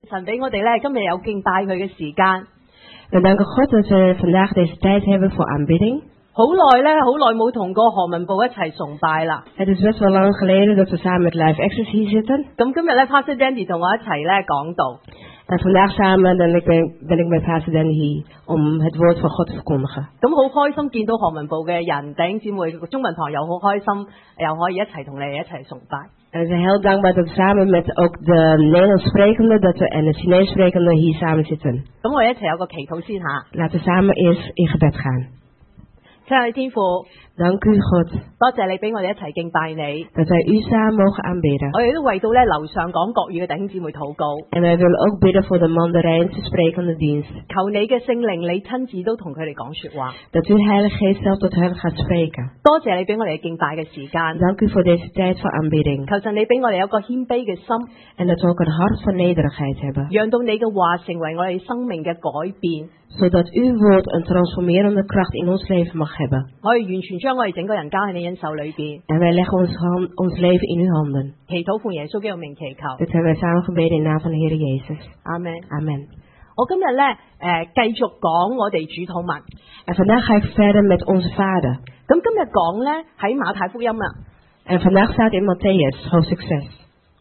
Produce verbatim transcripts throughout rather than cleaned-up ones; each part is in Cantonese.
神俾我哋咧今日有敬拜佢嘅時間。 We danken God dat we vandaag deze tijd hebben voor aanbidding. 好耐咧，好耐冇同過何文部一齊崇拜啦。 Het is best wel lang geleden dat we samen met Live Access hier zitten. 咁今日咧 Pastor Danny 同我一齊咧講道。 En vandaag samen ben ik, ben ik met Pastor Danny hier om het woord van God te verkondigen. 咁好開心見到何文部嘅人弟兄姊妹，中文堂又好開心，又可以一齊同你哋一齊崇拜。 En we zijn heel dankbaar dat we samen met ook de Nederlands sprekende dat we, en de Chinees sprekende hier samen zitten. 咁我哋一齊有個祈禱先吓。 Laten we samen eerst in gebed gaan. 親愛的天父， Dank u God 多謝你俾我哋一齊敬拜你。 dat wij u samen mogen aanbidden. 我哋都為到咧樓上講國語嘅弟兄姊妹禱告。 En wij willen ook bidden voor de Mandarijnse sprekende dienst. 求你嘅聖靈，你親自都同佢哋講說話。 Dat u Heilige Geest zelf tot hen gaat spreken. 多謝你俾我哋敬拜嘅時間。 Dank u voor deze tijd van aanbidding. 求神你俾我哋有個謙卑嘅心， En dat we ook een hart van nederigheid hebben. 讓到你嘅話成為我哋生命嘅改變。 Zodat uw woord een transformerende kracht in ons leven mag hebben. 我哋完全將我哋整個人交喺你恩手裏邊。 En wij leggen ons, hand, ons leven in uw handen. 祈禱奉耶穌基督名祈求。 Dit hebben wij samen gebeden in naam van de Heer Jezus. Amen. Amen. 我今日咧誒繼續講我哋主禱文。 En vandaag ga ik verder met onze Vader. 咁今日講咧喺馬太福音啊。 En vandaag staat in Matthäus hoofdstuk zes.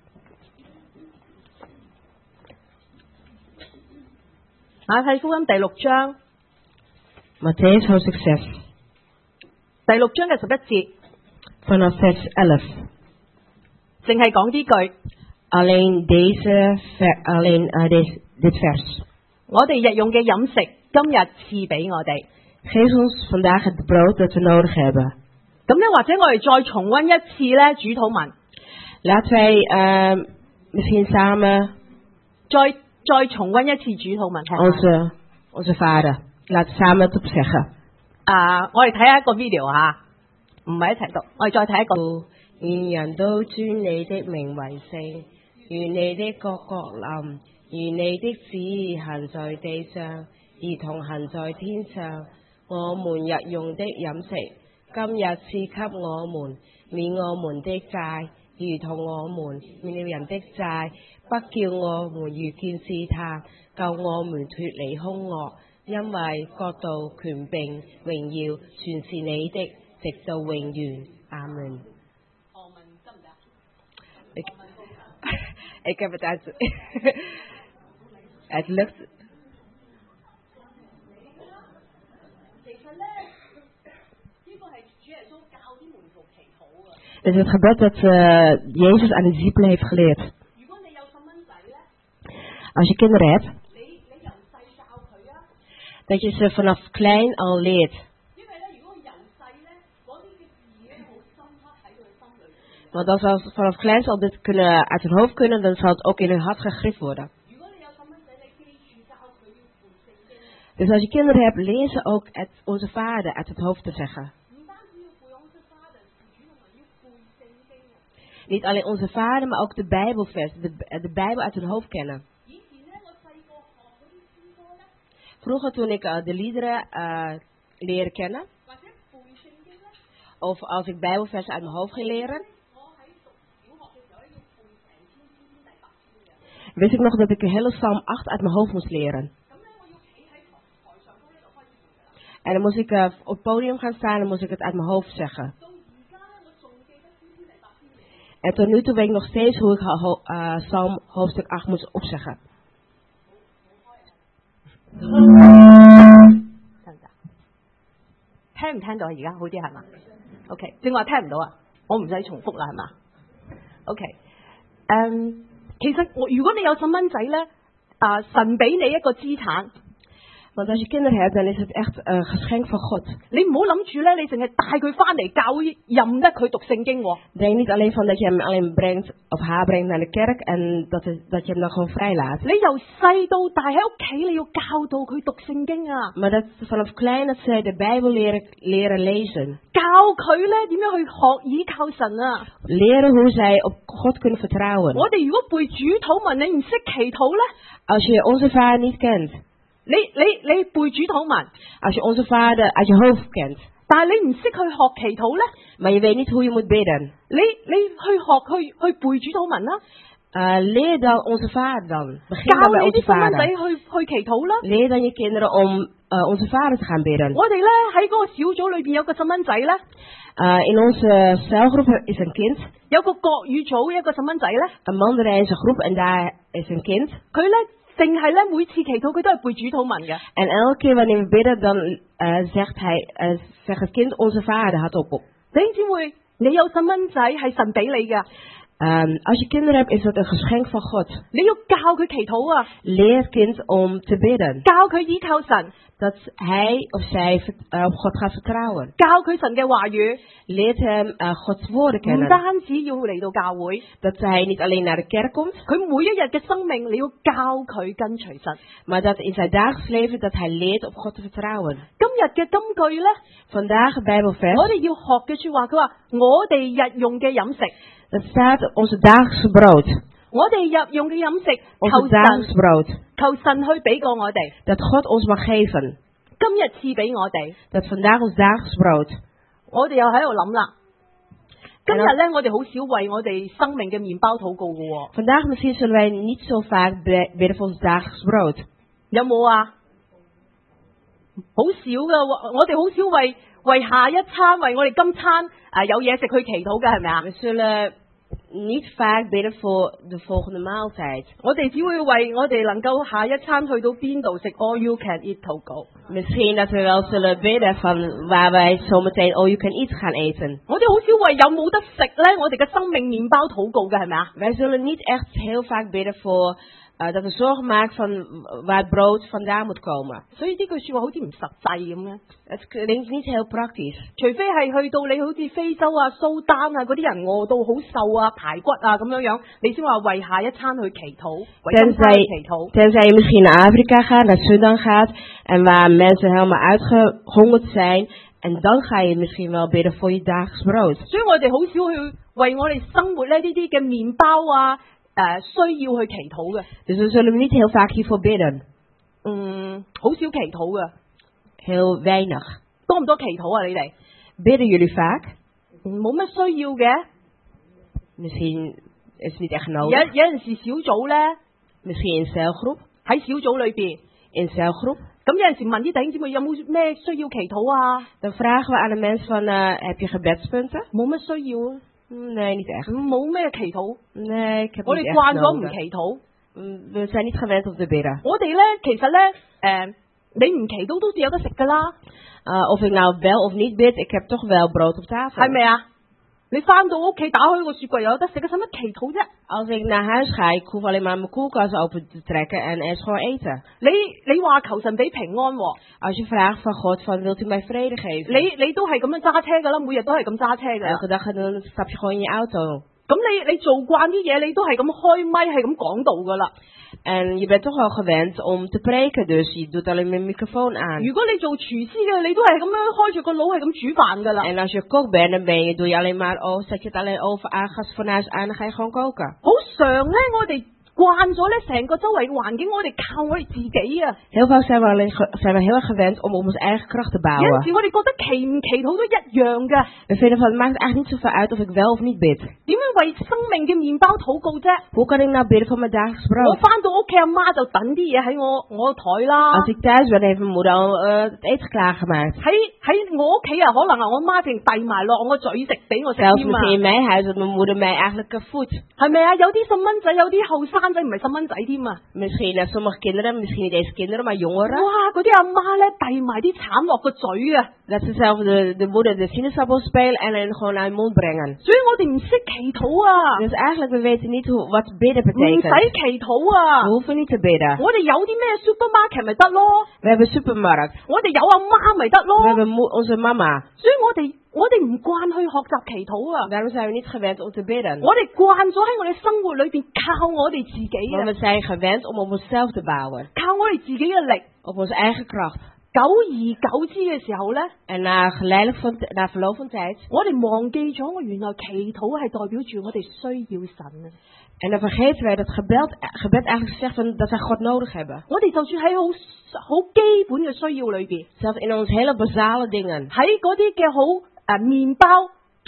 馬太福音第六章。 Matthäus hoofdstuk zes. 第六章嘅十一節。 Vanaf vers elf. 淨係講呢句。 Alleen deze, ver, alleen uh, deze, dit vers. 我哋日用嘅飲食，今日賜俾我哋。 Geef ons vandaag het brood dat we nodig hebben. 咁咧，或者我哋再重溫一次咧主禱文。 Laten wij uh, misschien samen 再再重溫一次主禱文。 onze, onze Vader. Laten we samen het opzeggen. 啊，我哋睇下一個 video 吓，唔係一齊讀，我哋再睇一個。 願人都尊你的名為聖，願你的國國臨，願你的旨意行在地上，如同行在天上。我們日用的飲食，今日賜給我們，免我們的債，如同我們免了人的債，不叫我們遇見試探，救我們脫離兇惡，因為國度、權柄、榮耀全是你的，直到永遠。阿門。 Ik, ik heb het uit. Het lukt. Het is het gebed dat uh, Jezus aan de discipelen heeft geleerd. Als je kinderen hebt, dat je ze vanaf klein al leert. Want als ze vanaf kleins al dit kunnen, uit hun hoofd kunnen, dan zal het ook in hun hart gegrift worden. Dus als je kinderen hebt, leer ze ook het, onze Vader uit het hoofd te zeggen. Niet alleen onze Vader, maar ook de Bijbelvers, de, de Bijbel uit hun hoofd kennen. Vroeger toen ik uh, de liederen uh, leren kennen, of als ik Bijbelversen uit mijn hoofd ging leren, wist ik nog dat ik de hele Psalm acht uit mijn hoofd moest leren. En dan moest ik uh, op het podium gaan staan en dan moest ik het uit mijn hoofd zeggen. En tot nu toe weet ik nog steeds hoe ik uh, Psalm hoofdstuk acht moest opzeggen. 聽唔聽到啊？而家好啲係嘛 ？OK， 正話聽唔到啊，我唔使重複啦係嘛 ？OK， 誒、嗯，其實我如果你有細蚊仔咧，啊神俾你一個資產。 Want als je kinderen hebt, dan is het echt een uh, geschenk van God. 你唔好諗住咧，你淨係帶佢翻嚟教，任得佢讀聖經。 Denk niet alleen van dat je hem alleen brengt of haar brengt naar de kerk en dat, is, dat je hem dan gewoon vrij laat. 你由細到大喺屋企，你要教導佢讀聖經啊。 Maar dat vanaf klein dat zij de Bijbel leren, leren lezen. 教佢咧點樣去學倚靠神啊。 Leren hoe zij op God kunnen vertrouwen. 我哋如果背主禱文，你唔識祈禱咧， Als je onze Vader niet kent. 你你你背主禱文， Als je onze Vader uit je hoofd kent, 但係你唔識去學祈禱咧， maar je weet niet hoe je moet bidden. 你你去學去去背主禱文啦， Uh, leer dan onze vader dan. Begin 教 dan bij 你 onze 啲細蚊仔 vader. 去去祈禱啦。 Leer dan je kinderen om uh, onze vader te gaan bidden. 我哋咧喺嗰個小組裏邊有個細蚊仔咧， Uh, in onze celgroep is een kind. 有個國語組一個細蚊仔咧， Een Mandarijnse groep en daar is een kind. 佢咧淨係咧每次祈禱佢都係背主禱文嘅。 En elke keer wanneer we bidden, dan uh, zegt, hij, uh, zegt het kind onze vader hardop op. 弟兄姊妹，你有細蚊仔係神俾你嘅， Um, als je kinderen hebt, is dat een geschenk van God. 你要教佢祈禱啊， Leer het kind om te bidden. 教佢依靠神， Dat hij of zij uh, op God gaat vertrouwen. 教佢神嘅話語， Leert hem uh, Gods woorden 唔 kennen. 單止要嚟到教會， Dat hij niet alleen naar de kerk komt, 佢每一日嘅生命你要教佢跟隨神。 maar dat in zijn dagelijks leven dat hij leert op God te vertrouwen. 今日嘅金句咧， Vandaag het Bijbelvers. 我哋要學嘅說話，佢話我哋日用嘅飲食， Dat staat onze dagelijkse brood. 我哋日用嘅飲食， Onze 求 dagelijks 神 brood. 求神去俾過我哋， Dat God ons mag geven. 今日賜俾我哋。 Dat vandaag ons dagelijks brood. 我哋又喺度諗啦，今日咧我哋好少為我哋生命嘅麵包禱告嘅喎， Vandaag misschien zullen wij niet zo vaak be- bidden voor ons dagelijks brood. 有冇啊？好少噶，我哋好少為為下一餐，為我哋今餐啊有嘢食去祈禱嘅係咪啊？ We zullen niet vaak bidden voor de volgende maaltijd. 我哋只會為我哋能夠下一餐去到邊度食 all you can eat 禱告。 Misschien dat we wel zullen bidden van waar wij zometeen all you can eat gaan eten. 我哋好少為有冇得食咧，我哋嘅生命麵包禱告嘅係咪啊？ Wij zullen niet echt heel vaak bidden voor uh, dat we zorgen maken van waar het brood vandaan moet komen. 所以呢句説話好似唔實際咁嘅。 Het klinkt niet heel praktisch. 除非係去到你好似非洲啊、蘇丹啊嗰啲人餓到好瘦啊、排骨啊咁樣樣，你先話為下一餐去祈禱，為今餐去祈禱。 Tenzij je misschien naar Afrika gaat, naar Sudan gaat en waar mensen helemaal uitgehongerd zijn. En dan ga je misschien wel bidden voor je dagelijks brood. 所以我哋好少去為我哋生活咧呢啲嘅麵包啊誒、呃、需要去祈禱嘅。 Dus we zullen niet heel vaak hiervoor bidden. 嗯，好少祈禱嘅， Heel weinig. 多唔多祈禱啊？你哋 Bidden jullie vaak? 冇乜需要嘅。 Misschien is het niet echt 有 nodig. 有陣時小組咧 Misschien in celgroep. 喺小組裏邊， In celgroep. 咁有陣時問啲弟兄姊妹有冇咩需要祈禱啊？ Dan vragen we aan de mensen van, uh, heb je gebedspunten? 冇乜需要啊， Nee, niet echt. 冇咩祈禱。 Nee, ik heb 我 niet 哋 echt 慣咗唔 nodig. 祈禱。 Mm, We zijn niet gewend om te bidden. 我哋咧其實咧誒、呃，你唔祈禱都有得食噶啦， Uh, of ik nou wel of niet bid, ik heb toch wel brood op tafel. 係咪啊？你翻到屋企打開個雪櫃又有得食，使乜祈禱啫？ Als ik naar huis ga, ik hoef alleen maar mijn koelkast open te trekken en er is gewoon eten. 你你話求神俾平安喎、 Als je vraagt van God, van, wilt u mij vrede geven? 你你都係咁樣揸車噶啦，每日都係咁揸車噶啦。 Elke dag dan stap je gewoon in je auto. 咁你你做慣啲嘢，你都係咁開咪，係咁講道噶啦。 En je bent toch wel gewend om te preken, dus je doet alleen maar een microfoon aan. 如果你做廚師嘅，你都係咁樣開住個腦係咁煮飯噶啦。 En als je kok bent, dan ben je, doe je alleen maar, oh, zet je het alleen over aan, gasfornuis aan, dan ga je gewoon koken. 好常咧，我哋慣咗咧，成個周圍嘅環境，我哋靠我哋自己啊。 Heel vaak zijn we, alleen, ge- zijn we heel erg gewend om op onze eigen kracht te 有陣 bouwen. 時我哋覺得祈唔祈禱都一樣噶。 We vinden van, het maakt eigenlijk niet zoveel uit of ik wel of niet bid. 點樣為生命嘅麵包禱告啫？ Hoe kan ik nou bidden voor mijn dagelijks 我 brood? 翻到屋企，阿媽就等啲嘢喺我我台啦。 Als ik thuis ben, heeft mijn moeder al uh, het eten klaargemaakt. 喺喺我屋企啊，可能啊，我媽淨遞埋落我個嘴食俾我食 Zelfs 添啊。 misschien in mijn huis, dat mijn moeder mij eigenlijk uh, voedt. 係咪啊？有啲細蚊仔，有啲後生仔唔係細蚊仔添啊！ Misschien uh, sommige kinderen, misschien niet deze kinderen, maar jongeren. 哇！嗰啲阿媽咧遞埋啲橙落個嘴啊！ Dat ze zelf de, de moeder de sinaasappel spelen en hen gewoon naar hun mond brengen. 所以我哋唔識祈禱啊， Dus eigenlijk, we weten niet hoe, wat bidden 唔使 betekent. 祈禱啊 We！hoeven niet te bidden. 我哋有啲咩 supermarket 咪得咯， We hebben supermarkt. 我哋有阿媽咪得 We 咯， hebben mo- onze mama. 所以我哋我哋唔慣去學習祈禱啊！ Daarom zijn we niet gewend om te bidden. 我哋慣咗喺我哋生活裏邊靠我哋自己 Maar 啊， we zijn gewend om op onszelf te bouwen. 靠我哋自己嘅力。 Op onze eigen kracht. 久而久之嘅時候咧， En na, geleidelijk van, t- na verloop van tijd. 我哋忘記咗我原來祈禱係代表住我哋需要神啊！ En dan vergeten wij dat gebed, gebed eigenlijk zegt van, dat wij God nodig hebben. 我哋就算喺好好基本嘅需要裏邊， Zelfs in onze hele basale dingen. 喺嗰啲嘅好誒麵包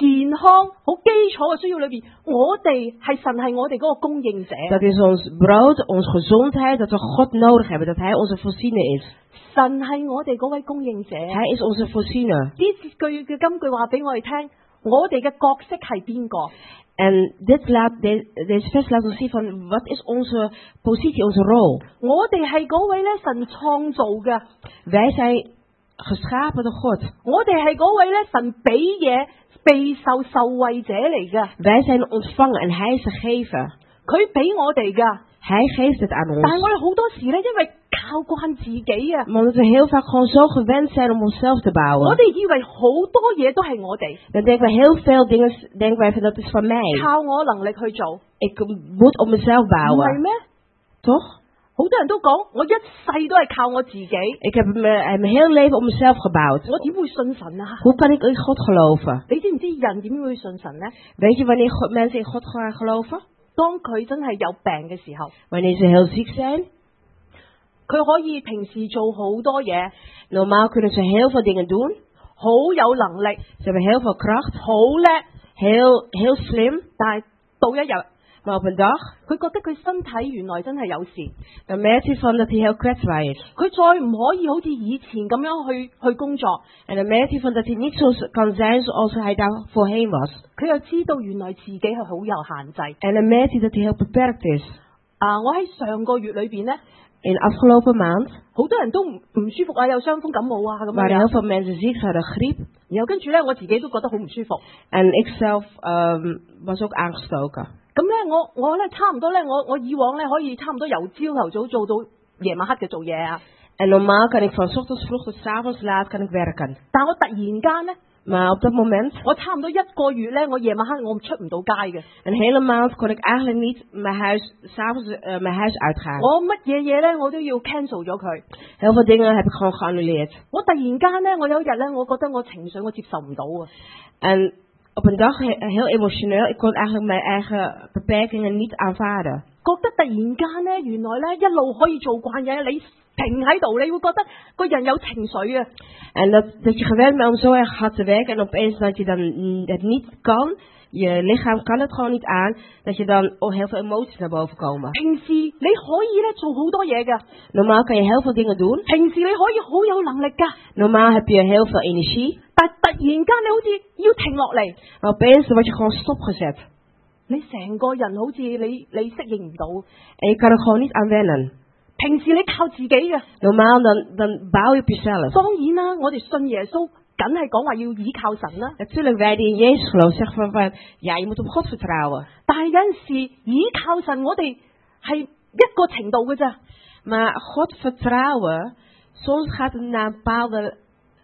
健康、好基礎嘅需要裏邊，我哋係神係我哋嗰個供應者。 Dat is ons brood, onze gezondheid, dat we God nodig hebben, dat Hij onze voorziener is. 神係我哋嗰位供應者。 Hij is onze voorziener. 呢句嘅金句話俾我哋聽，我哋嘅角色係邊個？ En dit laat, de, deze vers laat ons zien van wat is onze positie, onze rol. 我哋係嗰位咧神創造嘅， Wij zijn geschapen door God. 我哋係嗰位咧神俾嘢備受受惠者嚟嘅。 Wij zijn ontvangen en Hij is de gever. 佢俾我哋噶， Hij geeft het aan 但係 ons. 我哋好多時咧，因為靠慣自己啊， Maar omdat we heel vaak gewoon zo gewend zijn om onszelf te 我 bouwen. 哋以為好多嘢都係我哋 Dan denken we heel veel dingen, denken wij van dat is van mij. 靠我能力去做， Ik moet op mezelf 唔係 bouwen. 咩？ Toch? 好多人都講，我一世都係靠我自己， Ik heb me- mijn hele leven op mezelf gebouwd. 我點會信神啊？ Hoe kan ik in God geloven? 你知唔知人點會信神呢？ Weet je wanneer God, mensen in God gaan geloven? 當佢真係有病嘅時候， Wanneer ze heel ziek zijn. 佢可以平時做好多嘢， Normaal kunnen ze heel veel dingen doen. 好有能力， Ze hebben heel veel kracht. 好叻， Heel, heel slim. 但係到一日， Maar op een dag, 佢覺得佢身體原來真係有事， dan merkt hij van dat hij heel kwetsbaar is. 佢再唔可以好似以前咁樣去去工作， En dan merkt hij van dat hij niet zo kan zijn zoals hij daar voorheen was. 佢又知道原來自己係好有限制。 En dan merkt hij dat hij heel beperkt is. 啊！我喺上個月裏邊呢， In afgelopen maand 好多人都唔唔舒服啊，有傷風感冒啊咁 waren heel 樣。 veel mensen ziek, ze hadden griep. 然後跟住咧，我自己都覺得好唔舒服。 En ik zelf um, was ook aangestoken. 咁咧，我我咧差唔多咧，我我以往咧可以差唔多由朝頭早做到夜晚黑嘅做嘢啊。 En normaal kan ik van 's ochtends vroeg tot 's avonds laat kan ik werken. 但我突然間咧， Maar op dat moment, 我差唔多一個月咧，我夜晚黑我出唔到街嘅。 een hele maand, kon ik eigenlijk niet mijn huis, 's avonds uh, mijn huis uitgaan. 我乜嘢嘢咧，我都要 cancel 咗佢。 Heel veel dingen heb ik gewoon geannuleerd. 我突然間咧，我有一日咧，我覺得我情緒我接受唔到啊。 En op een dag, he- heel emotioneel, ik kon eigenlijk mijn eigen beperkingen niet aanvaarden. 覺得突然間咧，原來咧一路可以做慣嘢，你停喺度，你會覺得個人有情緒啊。 En dat, dat je gewend bent om zo erg hard te werken en opeens dat je dan mm, het niet kan, je lichaam kan het gewoon niet aan, dat je dan oh, heel veel emoties naar boven komen. 平時你可以咧做好多嘢㗎， Normaal kan je heel veel dingen doen. 平時你可以好有能力㗎， Normaal heb je heel veel energie. 但突然間你好似要停落嚟， Maar opeens word je gewoon stopgezet. 你成個人好似你你適應唔到。 En je kan er gewoon niet aan wennen. 平時你靠自己嘅， Normaal dan, dan bouw je op jezelf. 當然啦，我哋信耶穌，梗係講話要倚靠神啦。 Natuurlijk, wij die in Jezus geloven zeggen van, van ja, je moet op God vertrouwen. 但係有陣時倚靠神，我哋係一個程度嘅咋。 Maar God vertrouwen, soms gaat het naar een bepaalde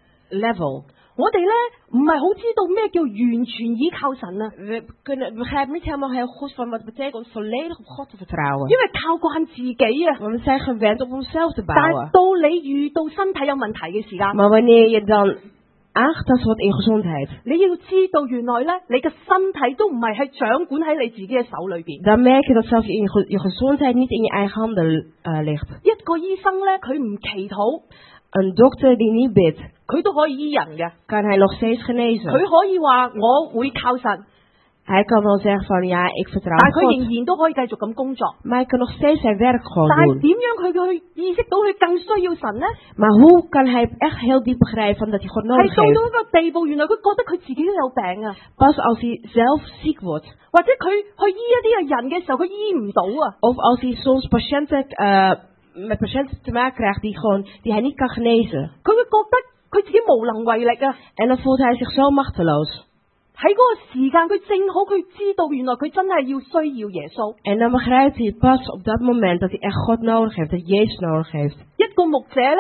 level. 我哋咧唔係好知道咩叫完全倚靠神啊， We kunnen, we begrijpen niet helemaal heel goed van wat het betekent volledig op God te vertrouwen. 因為靠慣自己啊。 Want we zijn gewend om onszelf te 但係 bouwen. 到你遇到身體有問題嘅時間， Maar wanneer je dan aangetast wordt in gezondheid, 你要知道原來咧你嘅身體都唔係係掌管喺你自己嘅手裏邊。 dan merk je dat zelfs je, je, je gezondheid niet in je eigen handen uh, ligt. 一個醫生咧，佢唔祈禱， Een dokter die niet bidt, 佢都可以醫人嘅。 kan hij nog steeds genezen. 佢可以話我會靠神， Hij kan wel zeggen van ja, ik vertrouw 但係佢 God. 仍然都可以繼續咁工作。 Maar hij kan nog steeds zijn werk gewoon 但係 doen. 點樣佢去意識到佢更需要神呢？ Maar hoe kan hij echt heel diep begrijpen van dat hij God 係 nodig 到到 heeft? 一個地步，原來佢覺得佢自己都有病啊， Pas als hij zelf ziek wordt. 或者佢去醫一啲嘅人嘅時候，佢醫唔到啊。 Of als hij soms patiënten, uh, met patiënten te maken krijgt die, gewoon, die hij niet kan genezen. 佢會覺得佢自己無能為力啊。 En dan voelt hij zich zo machteloos. 喺嗰個時間，佢正好佢知道原來佢真係要需要耶穌。 En dan begrijpt hij pas op dat moment dat hij echt God nodig heeft, dat Jezus nodig heeft. 一個牧者咧，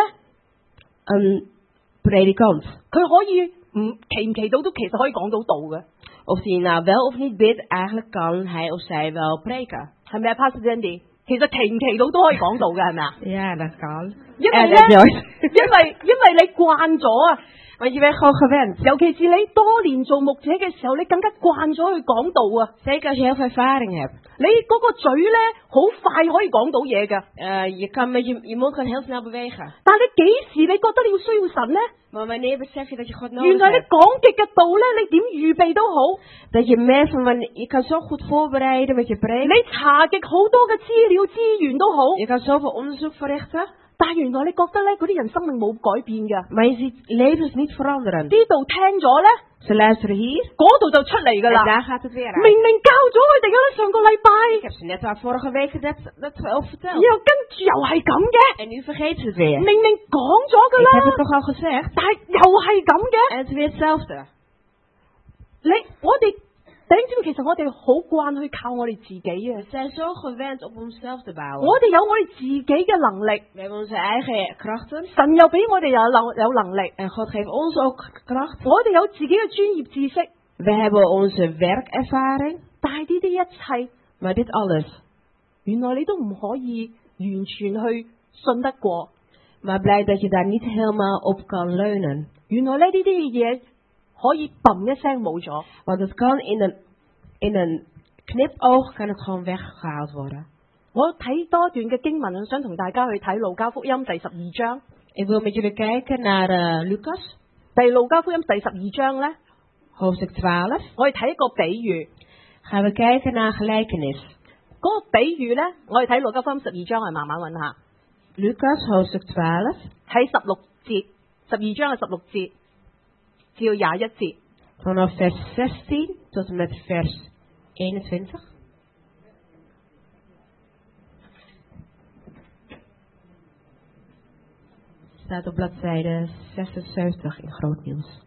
Een predikant. 佢可以唔祈唔祈禱都其實可以講到道嘅， Of hij nou wel of niet bidt, eigenlijk kan hij of zij wel preken. 係咪啊 Pastor Andy？其實祈唔祈禱都可以講到嘅，係咪啊？ Ja, dat kan. 因為 En 咧 dat，Joyce. 因為因為你慣咗啊， Want je bent gewoon gewend. 尤其是你多年做牧者嘅時候，你更加慣咗去講道啊！ Zeker als je heel veel ervaring hebt. 你嗰個嘴咧，好快可以講到嘢㗎。 Uh, je kan met je, je mond kan heel snel bewegen. 但係你幾時你覺得你要需要神呢？ Maar wanneer besef je dat je God 原 nodig 來你 hebt? 講極嘅道咧，你點預備都好， Dat je merkt van, wanneer- je kan zo goed voorbereiden met je 你 preek. 查極好多嘅資料資源都好， Je kan zoveel onderzoek verrichten. 但係原來你覺得咧，嗰啲人生命冇改變㗎。 Maar je ziet levens niet veranderen. 呢度聽咗咧， Ze luisteren hier. 嗰度就出嚟㗎 En 啦。 daar gaat het weer 明 uit. 明教咗佢哋㗎啦，上個禮 Ik 拜， heb ze net al vorige week dat, dat al verteld. 然後跟住又係咁嘅， En nu vergeet ze het weer. 明明講咗㗎 Ik heb 啦 het，toch al gezegd. 但係又係咁嘅。 En het is weer hetzelfde. 你我哋弟兄姊妹，其實我哋好慣去靠我哋自己啊 We！zijn zo gewend op onszelf te bouwen. 我哋有我哋自己嘅能力， We hebben onze eigen krachten. 神又俾我哋有能有能力， En God geeft ons ook kracht. 我哋有自己嘅專業知識， We hebben onze werkervaring. 但係呢啲一切， Maar dit alles. 原來你都唔可以完全去信得過。 Maar blij dat je daar niet helemaal op kan leunen. 原來咧呢啲嘢可以嘣一聲冇咗。 Want het kan in een, in een knipoog kan het gewoon weggehaald worden. 我睇多段嘅經文，我想同大家去睇路加福音第十二章。 Ik wil met jullie kijken naar uh, Lucas, 第路加福音第十二章咧， hoofdstuk twaalf. 我哋睇一個比喻。 Gaan we kijken naar gelijkenis. 嗰、個比喻咧，我哋睇路加福音十二章係慢慢揾下。 Lucas, hoofdstuk twaalf. 喺十六節，十二章嘅十六節至到廿一節。 Vanaf vers zestien tot en met vers eenentwintig. Staat op bladzijde zesenzeventig in groot nieuws.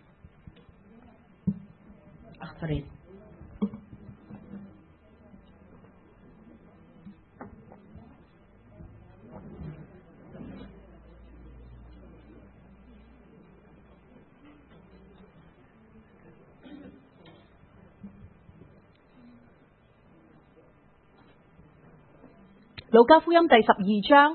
Achterin. 路加福音第十二章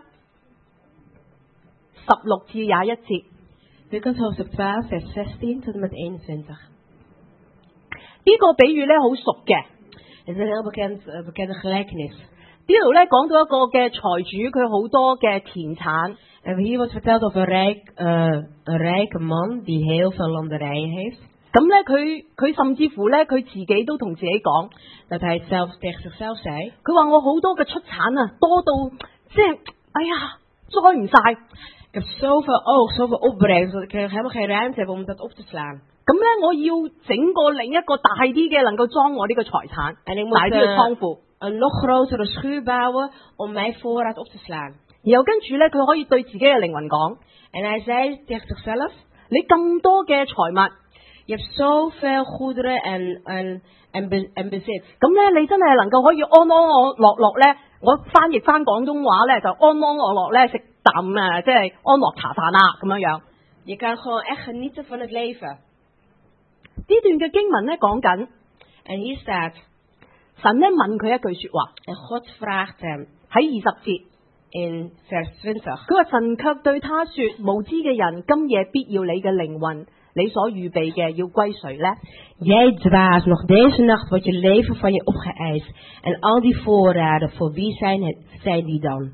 十六至廿一節。 Lucas hoofdstuk twaalf, vers zestien tot en met eenentwintig. 呢、個比喻咧好熟嘅。 Het is een heel bekend, uh, bekende gelijkenis. 呢度咧講到一個嘅財主，佢好多嘅田產。 En hier wordt verteld over een, rijk, uh, een rijke man die heel veel landerijen heeft. 咁咧佢佢甚至乎咧佢自己都同自己講， Dat hij het zelf tegen zichzelf zei. 佢話我好多嘅出產啊，多到即係哎呀栽唔晒。 Ik heb zoveel oog, zoveel opbrengst, dat ik helemaal geen ruimte heb om dat op te slaan. 咁咧我要整個另一個大啲嘅，能夠裝我呢個財產， En ik 大 moet 啲嘅 uh, 倉庫。 een nog grotere schuur bouwen om mijn voorraad op te slaan. 然後跟住咧佢可以對自己嘅靈魂講， En hij zei tegen zichzelf, 你咁多嘅財物， je hebt zoveel goederen en, en, en, be, en bezit. 咁咧你真係能夠可以安安樂樂咧，我翻譯翻廣東話咧就安安樂樂咧食啖啊，即係安樂茶飯啦咁樣樣。 Je kan gewoon echt genieten van het leven. 呢段嘅經文咧講緊， En hier staat, 神咧問佢一句説話， en God vraagt hem 喺二十節， in vers twintig. 佢話神卻對他説：無知嘅人，今夜必要你嘅靈魂，你所預備嘅要歸誰呢？ Jij dwaas, nog deze nacht wordt je leven van je opgeëist. En al die voorraden, voor wie zijn, het, zijn die dan?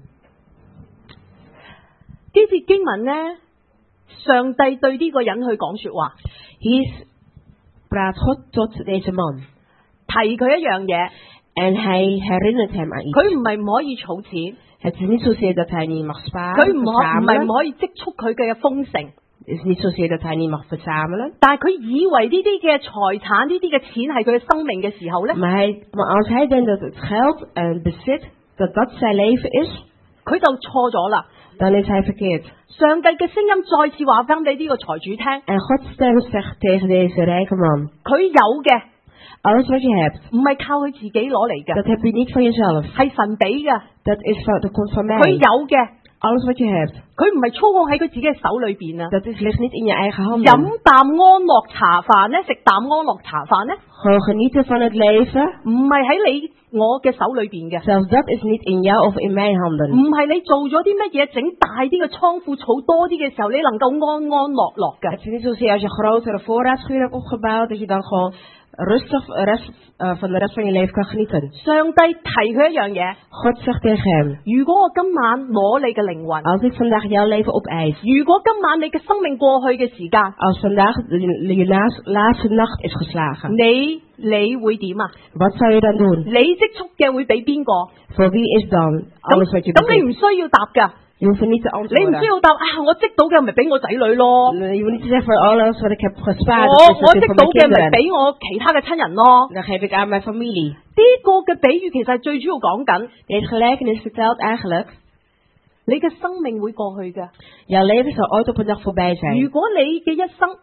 呢節經文呢，上帝對呢個人去講説話， Hier praat God tot deze man. 提佢一樣嘢， En hij herinnert hem aan iets. 佢唔係唔可以儲錢， Het is niet zozeer dat hij niet mag 佢 sparen, 唔可唔係唔 verzamelen. 可以積蓄佢嘅豐盛， Het is niet zozeer dat hij niet mag verzamelen. 但係佢以為呢啲嘅財產、呢啲嘅錢係佢嘅生命嘅時候呢， Maar, hij, maar als hij denkt dat het geld en bezit, dat dat zijn leven is, 佢就錯咗啦。 dan is hij verkeerd. 上帝嘅聲音再次話翻俾呢個財主聽， En Gods stem zegt tegen deze rijke man, 佢有嘅 alles wat je hebt, 唔係靠佢自己攞嚟嘅， dat heb je niet van jezelf. 係神俾嘅。 Dat, is van, dat komt van 佢 mij. 有嘅， Alles wat je hebt, 佢唔係操控喺佢自己嘅手裏邊啊。 dat is, ligt niet in je eigen handen. 飲啖安樂茶飯咧，食啖安樂茶飯咧， Gewoon genieten van het leven. 唔係喺你我嘅手裏邊嘅， Zelfs dat is niet in jou of in mijn 唔 handen. 係你做咗啲乜嘢整大啲嘅倉庫儲多啲嘅時候，你能夠安安樂樂嘅。 Het is niet zozeer als je grotere voorraadschuur hebt opgebouwd, dat je dan gewoon rustig de rest, uh, van de rest van je leven kan genieten. 上帝提佢一樣嘢， God zegt tegen hem, 如果我今晚攞你嘅靈魂， als ik vandaag jouw leven opeis, 如果今晚你嘅生命過去嘅時間， als vandaag je, je laatste, laatste nacht is geslagen, 你你會點啊？ wat zou je dan doen? 你積蓄嘅會俾邊個？ Voor wie is dan alles wat je 咁你唔 bezit? 需要答㗎， Je hoeft er niet te 你唔需 antwoorden. 要答啊！我積到嘅咪俾我仔女咯， Je moet niet zeggen van alles wat ik heb 我 gespaard, 我 dat is 積 natuurlijk voor 到 mijn 嘅咪 kinderen. 俾我其他嘅親人咯。 Dan geef ik aan mijn familie. 呢個嘅比喻其實係最主要講緊 Deze gelijkenis vertelt eigenlijk, 你嘅生命會過去嘅。 jouw leven zal ooit op een dag voorbij 如 zijn. 果你嘅一生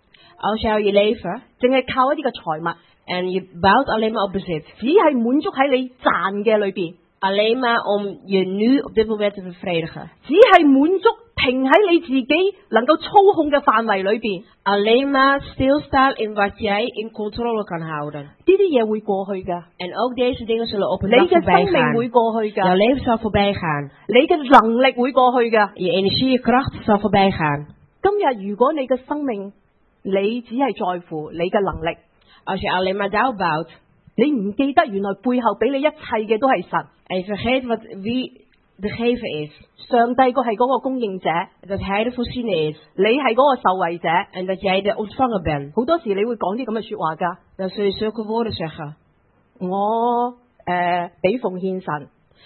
Als jou je leven, 淨係靠一啲嘅財物， en je bouwt alleen maar op bezit, 只係滿足喺你賺嘅裏邊， alleen maar om je nu op dit moment te bevredigen. 只係滿足停喺你自己能夠操控嘅範圍裏邊， Alleen maar stilstaan in wat jij in controle kan houden. 呢啲嘢會過去嘅。 En ook deze dingen zullen op een 你 dag 嘅 voorbij 生命會 gaan. 過去 Jouw 㗎， leven zal voorbij gaan. 你嘅能力會過去㗎。 Je energie, je kracht zal voorbij gaan. 今日如果你嘅生命，你只係在乎你嘅能力， Als je alleen maar daarop bouwt 你唔記得原來背後俾你一切嘅都係神， en je vergeet wat, wie de gever is, 上帝個係嗰個供應者， dat hij de voorziener is 你係嗰個受惠者。 en dat jij de ontvanger bent, 好多時你會講啲咁嘅説話㗎， dan zul je zulke woorden zeggen. 我誒俾、奉獻神，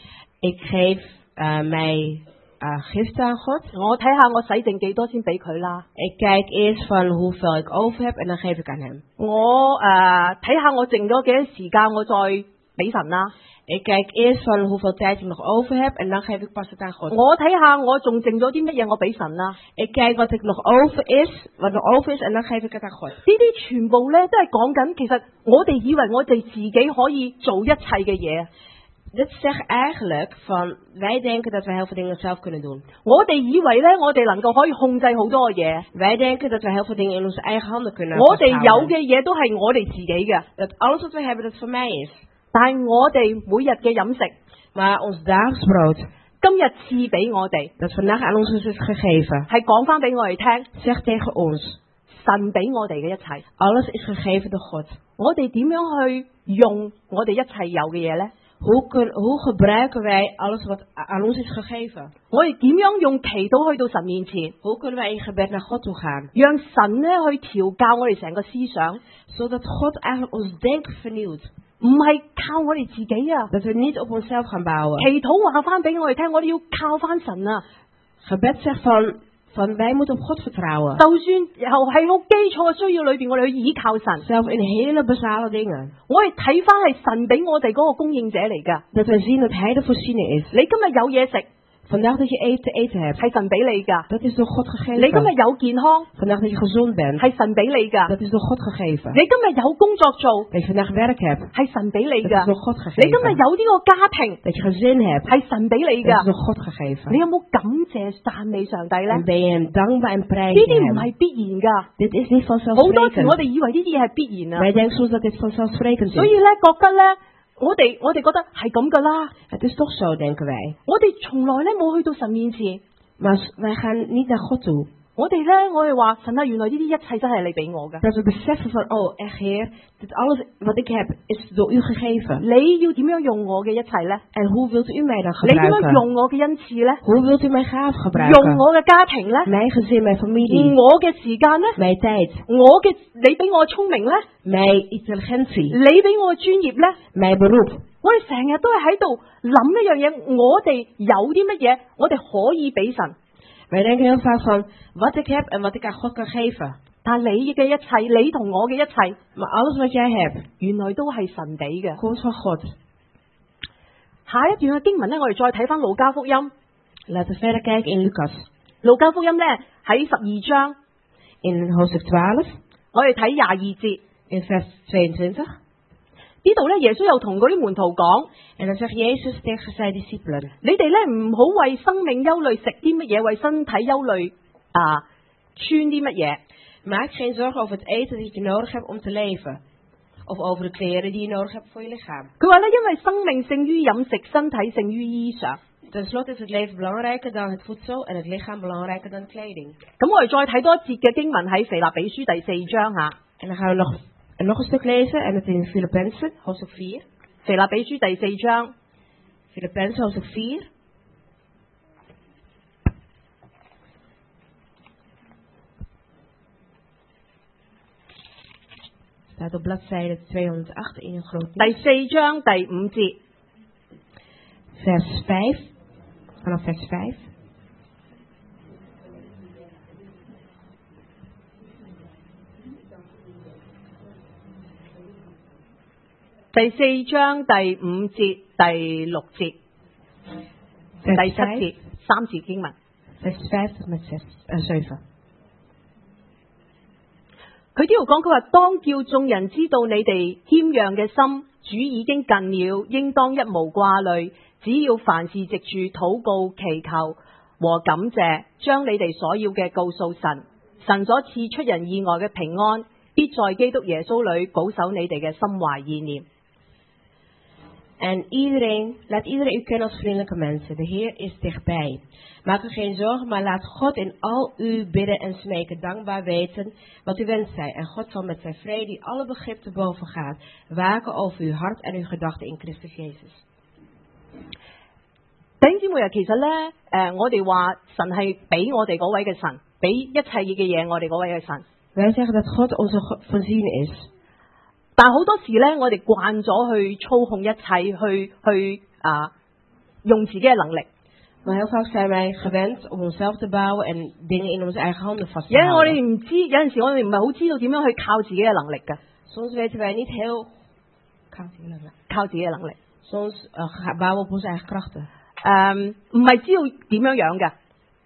Ik geef uh, mij uh, giften aan God. 我睇下我使剩幾多先俾佢啦。 Ik kijk eerst van hoeveel ik over heb en dan geef ik aan hem. 我誒睇下我剩咗幾多時間，我再俾神啦。 Ik kijk eerst van hoeveel tijd ik nog over heb en dan geef ik pas het aan God. 我睇下我仲剩咗啲乜嘢，我俾神啦。 Ik kijk wat ik nog over is, wat nog over is en dan geef ik het aan God. 呢啲全部咧都係講緊，其實我哋以為我哋自己可以做一切嘅嘢， Dit zegt eigenlijk van, wij denken dat wij heel veel dingen zelf kunnen doen. 我哋以為咧我哋能夠可以控制好多嘅嘢， Wij denken dat wij heel veel dingen in onze eigen handen kunnen 我哋有 vasthouden. 嘅嘢都係我哋自己嘅， Dat alles wat we hebben, dat van mij is. 但係我哋每日嘅飲食， Maar ons dagelijks brood, 今日賜俾我哋， dat vandaag aan ons is gegeven, 係講翻俾我哋聽， zegt tegen ons, 神俾我哋嘅一切， alles is gegeven door God. 我哋點樣去用我哋一切有嘅嘢呢？ Hoe, kun, hoe gebruiken wij alles wat aan ons is gegeven? 我哋點樣用祈禱去到神面前， Hoe kunnen wij in gebed naar God toe gaan? 讓神咧去調教我哋成個思想， Zodat God eigenlijk ons denken vernieuwt. 唔係靠我哋自己啊！ Dat we niet op onszelf gaan bouwen. 祈禱話翻俾我哋聽，我哋要靠翻神啊！ Gebed zegt van, van wij moeten op God vertrouwen. 就算又係好基礎嘅需要裏邊，我哋去倚靠神。 Zelf in hele basale dingen. 我哋睇翻係神俾我哋嗰個供應者嚟㗎。 Dat we zien dat Hij de voorziener is. 你今日有嘢食， Vandaag dat je eten te eten hebt, 係神俾你㗎。 dat is door God 你今日 gegeven. 有健康， Vandaag dat je gezond bent, 係神俾你㗎。 dat is door God gegeven. 你今日有工作做， Dat je vandaag werk hebt, 係神俾你 dat 㗎 is。door God 你今日 gegeven. 有呢個家庭， Dat je gezin hebt, 係神俾你 dat is 㗎。 door God 你 gegeven. 有冇感謝讚美上帝呢？ En ben je hem dankbaar en 呢 prijs 啲唔 hem. 係必然㗎。 Dit is niet 好多時 vanzelfsprekend. 我哋以為呢啲嘢係必然啊， Wij denken soms dat dit vanzelfsprekend 所以 is. 咧覺得咧，我哋我哋覺得係咁㗎啦。 Het is toch zo, denken wij. 我哋從來咧冇去到神面前， Maar wij gaan niet naar God toe. 我哋咧我哋話神啊，原來呢啲一切真係你俾我㗎。 Dat we beseffen van, oh echt Heer, dit alles wat ik heb is door u gegeven. 你要點樣用我嘅一切咧？ En hoe wilt u mij dan 你點樣 gebruiken? 用我嘅恩賜咧？ Hoe wilt u mijn gaaf 用 gebruiken? 我嘅家庭咧？ Mijn gezin, mijn familie, 我嘅時間咧？ mijn tijd, 我嘅你俾我嘅聰明咧？ mijn intelligentie, 你俾我嘅專業咧？ mijn beroep. 我哋成日都係喺度諗一樣嘢，我哋有啲乜嘢，我哋可以俾神。 Wij denken heel vaak van, wat ik heb en wat ik aan God kan geven. 但係你嘅一切，你同我嘅一切， Maar alles wat jij hebt, 原來都係神俾嘅。 komt van God. 下一段嘅經文咧，我哋再睇翻路加福音。 Laten we verder kijken in Lucas. 路加福音咧喺十二章， In hoofdstuk twaalf, 我哋睇廿二節。 in vers tweeëntwintig. 呢度咧，耶穌又同嗰啲門徒講： En dan zegt Jezus tegen zijn discipelen. 你哋咧唔好為生命憂慮，食啲乜嘢；為身體憂慮啊，穿啲乜嘢。 Maak geen zorgen over het eten dat je nodig hebt om te leven. of over de kleren die je nodig hebt voor je lichaam. 佢話咧，因為生命勝於飲食，身體勝於衣裳。 Ten slotte is het leven belangrijker dan het voedsel en het lichaam belangrijker dan de kleding. 咁我哋再睇多一節嘅經文喺腓立比書第四章嚇。 En dan gaan we nog, nog een stuk lezen en het in Filippenzen, hoofdstuk vier. 腓立比書第四章 Filippenzen, hoofdstuk vier. Staat op bladzijde tweehonderdacht in een groot 第四章第五節。 vers vijf. Vanaf vers vijf. 第四章第五節、第六節、第 vers 七節 vijf, 三節經文。 vers vijf tot met zes, uh, zeven. 佢呢度講，佢話當叫眾人知道你哋謙讓嘅心，主已經近了，應當一無掛慮，只要凡事藉住禱告、祈求和感謝，將你哋所要嘅告訴神，神所賜出人意外嘅平安，必在基督耶穌裏保守你哋嘅心懷意念。 En iedereen, laat iedereen u kennen als vriendelijke mensen. De Heer is dichtbij. Maak u geen zorgen, maar laat God in al uw bidden en smeken dankbaar weten wat u wenst zij. En God zal met zijn vrede, die alle begrip te boven gaat, waken over uw hart en uw gedachten in Christus Jezus. 弟兄姊妹啊，其實咧，誒、我哋話神係俾我哋嗰位嘅神，俾一切嘅嘢我哋嗰位嘅神。 Wij zeggen dat God onze go- voorziener is. 但係好多時咧，我哋慣咗去操控一切，去去啊用自己嘅能力。 Maar heel vaak zijn wij gewend om onszelf te bouwen en dingen in onze eigen handen vast te 有陣我哋 houden. 唔知，有陣時我哋唔係好知道點樣去靠自己嘅能力㗎， Soms weten wij niet heel... Soms 靠自己嘅能力。 uh, ga- bouwen we op onze eigen krachten. 誒唔係知道點樣樣嘅。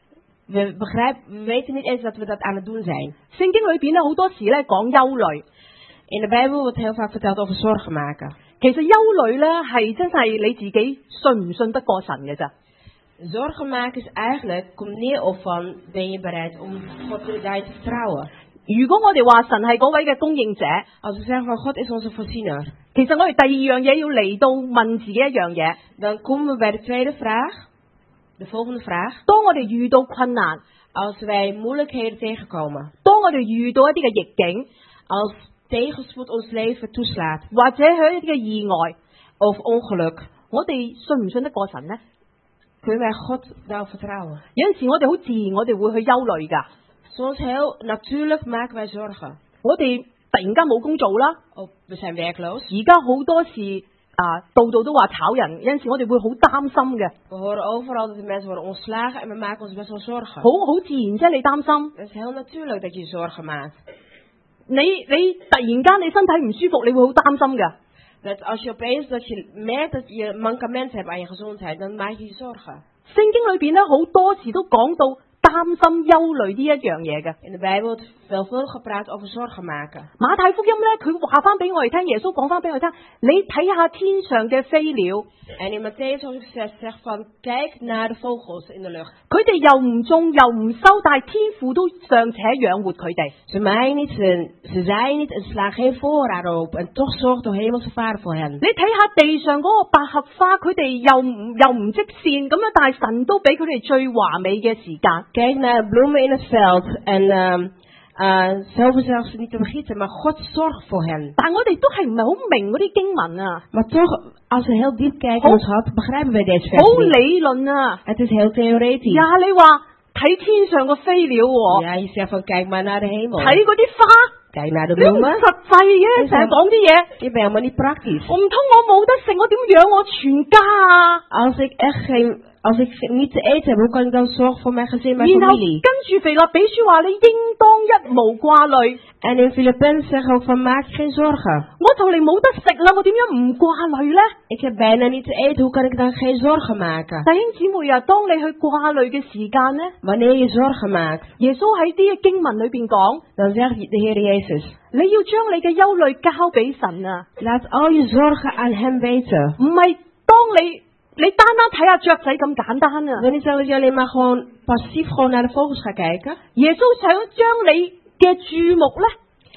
We, begrijpen, we weten niet eens dat we dat aan het doen zijn. 聖經裏邊咧好多時咧講憂慮， In de Bijbel wordt heel vaak verteld over zorgen maken. 其實憂慮咧係真係你自己信唔信得過神嘅咋。 Zorgen maken is eigenlijk, komt neer op van, ben je bereid om God daarin te vertrouwen? 如果我哋話神係嗰位嘅供應者， Als we zeggen van God is onze voorziener, 其實我哋第二樣嘢要嚟到問自己一樣嘢。 dan komen we bij de tweede vraag. De volgende vraag. 當我哋遇到困難， Als wij moeilijkheden tegenkomen, 當我哋遇到一啲嘅逆境， als tegenspoed ons leven toeslaat, 或者係一啲嘅意外， of ongeluk, 我哋信唔信得過神呢？ kunnen wij God nou vertrouwen? 有陣時我哋好自然，我哋會去憂慮㗎。 Soms heel natuurlijk maken wij zorgen. 我哋突然間冇工做啦， Of we zijn werkloos. 而家好多時啊，度度都話炒人，有陣時我哋會好擔心嘅， We horen overal dat de mensen worden ontslagen en we maken ons best wel zorgen. 好好自然啫。你擔心， Het is heel natuurlijk dat je je zorgen maakt. 你你突然間你身體唔舒服，你會好擔心㗎。 Dat als je opeens dat je merkt dat je mankement hebt aan je gezondheid, dan maak je je zorgen. 聖經裏邊咧好多時都講到擔心、憂慮呢一樣嘢嘅。 In de Bijbel wordt veelvuldig gepraat over zorgen maken. 馬太福音咧，佢話翻俾我哋聽，耶穌講翻俾我哋聽，你睇下天上嘅飛鳥， En in Matthäus hoofdstuk zes zegt van, kijk naar de vogels in de lucht. 佢哋又唔種又唔收，但係天父都尚且養活佢哋。 Ze maaien niet, ze, ze zaaien niet en slaan geen voorraad op. En toch zorgt de hemelse vader voor hen. 你睇下地上嗰個百合花，佢哋又唔又唔積線咁樣，但係神都俾佢哋最華美嘅時間。 Kijk naar de bloemen in het veld. En uh, uh, ze hoeven zelfs niet te begieten, maar God zorgt voor hen. 但係我哋都係唔係好明嗰啲經文啊， Maar toch, als we heel diep kijken in ons hart, begrijpen wij deze 好 vers niet. 理論啊。 Het is heel theoretisch. 呀，你話睇天上個飛鳥喎， Ja, je zegt van, kijk maar naar de hemel. 睇嗰啲花， Kijk naar de 你唔 bloemen. 實際嘅，成日講啲嘢。 Je bent helemaal niet praktisch. 我唔通我冇得食，我點養我全家啊？ Als ik echt geen, als ik niet te eten heb, hoe kan ik dan zorgen voor mijn gezin, mijn 然後 familie? 跟住腓立比書話你應當一無掛慮， En in Filippenzen zeggen ook van, maak geen zorgen. 我就嚟冇得食啦，我點樣唔掛慮呢？ Ik heb bijna niet te eten, hoe kan ik dan geen zorgen maken? 弟兄姊妹啊，當你去掛慮嘅時間呢， Wanneer je zorgen maakt, 耶穌喺啲嘅經文裏邊講， dan zegt de Heer Jezus, 你要將你嘅憂慮交俾神啊， laat al je zorgen aan Hem weten. 唔係當你你單單睇下雀仔咁簡單 Ik 啊。 wil niet zeggen dat je alleen maar gewoon passief gewoon naar de vogels gaat kijken. 耶穌想將你嘅注目呢，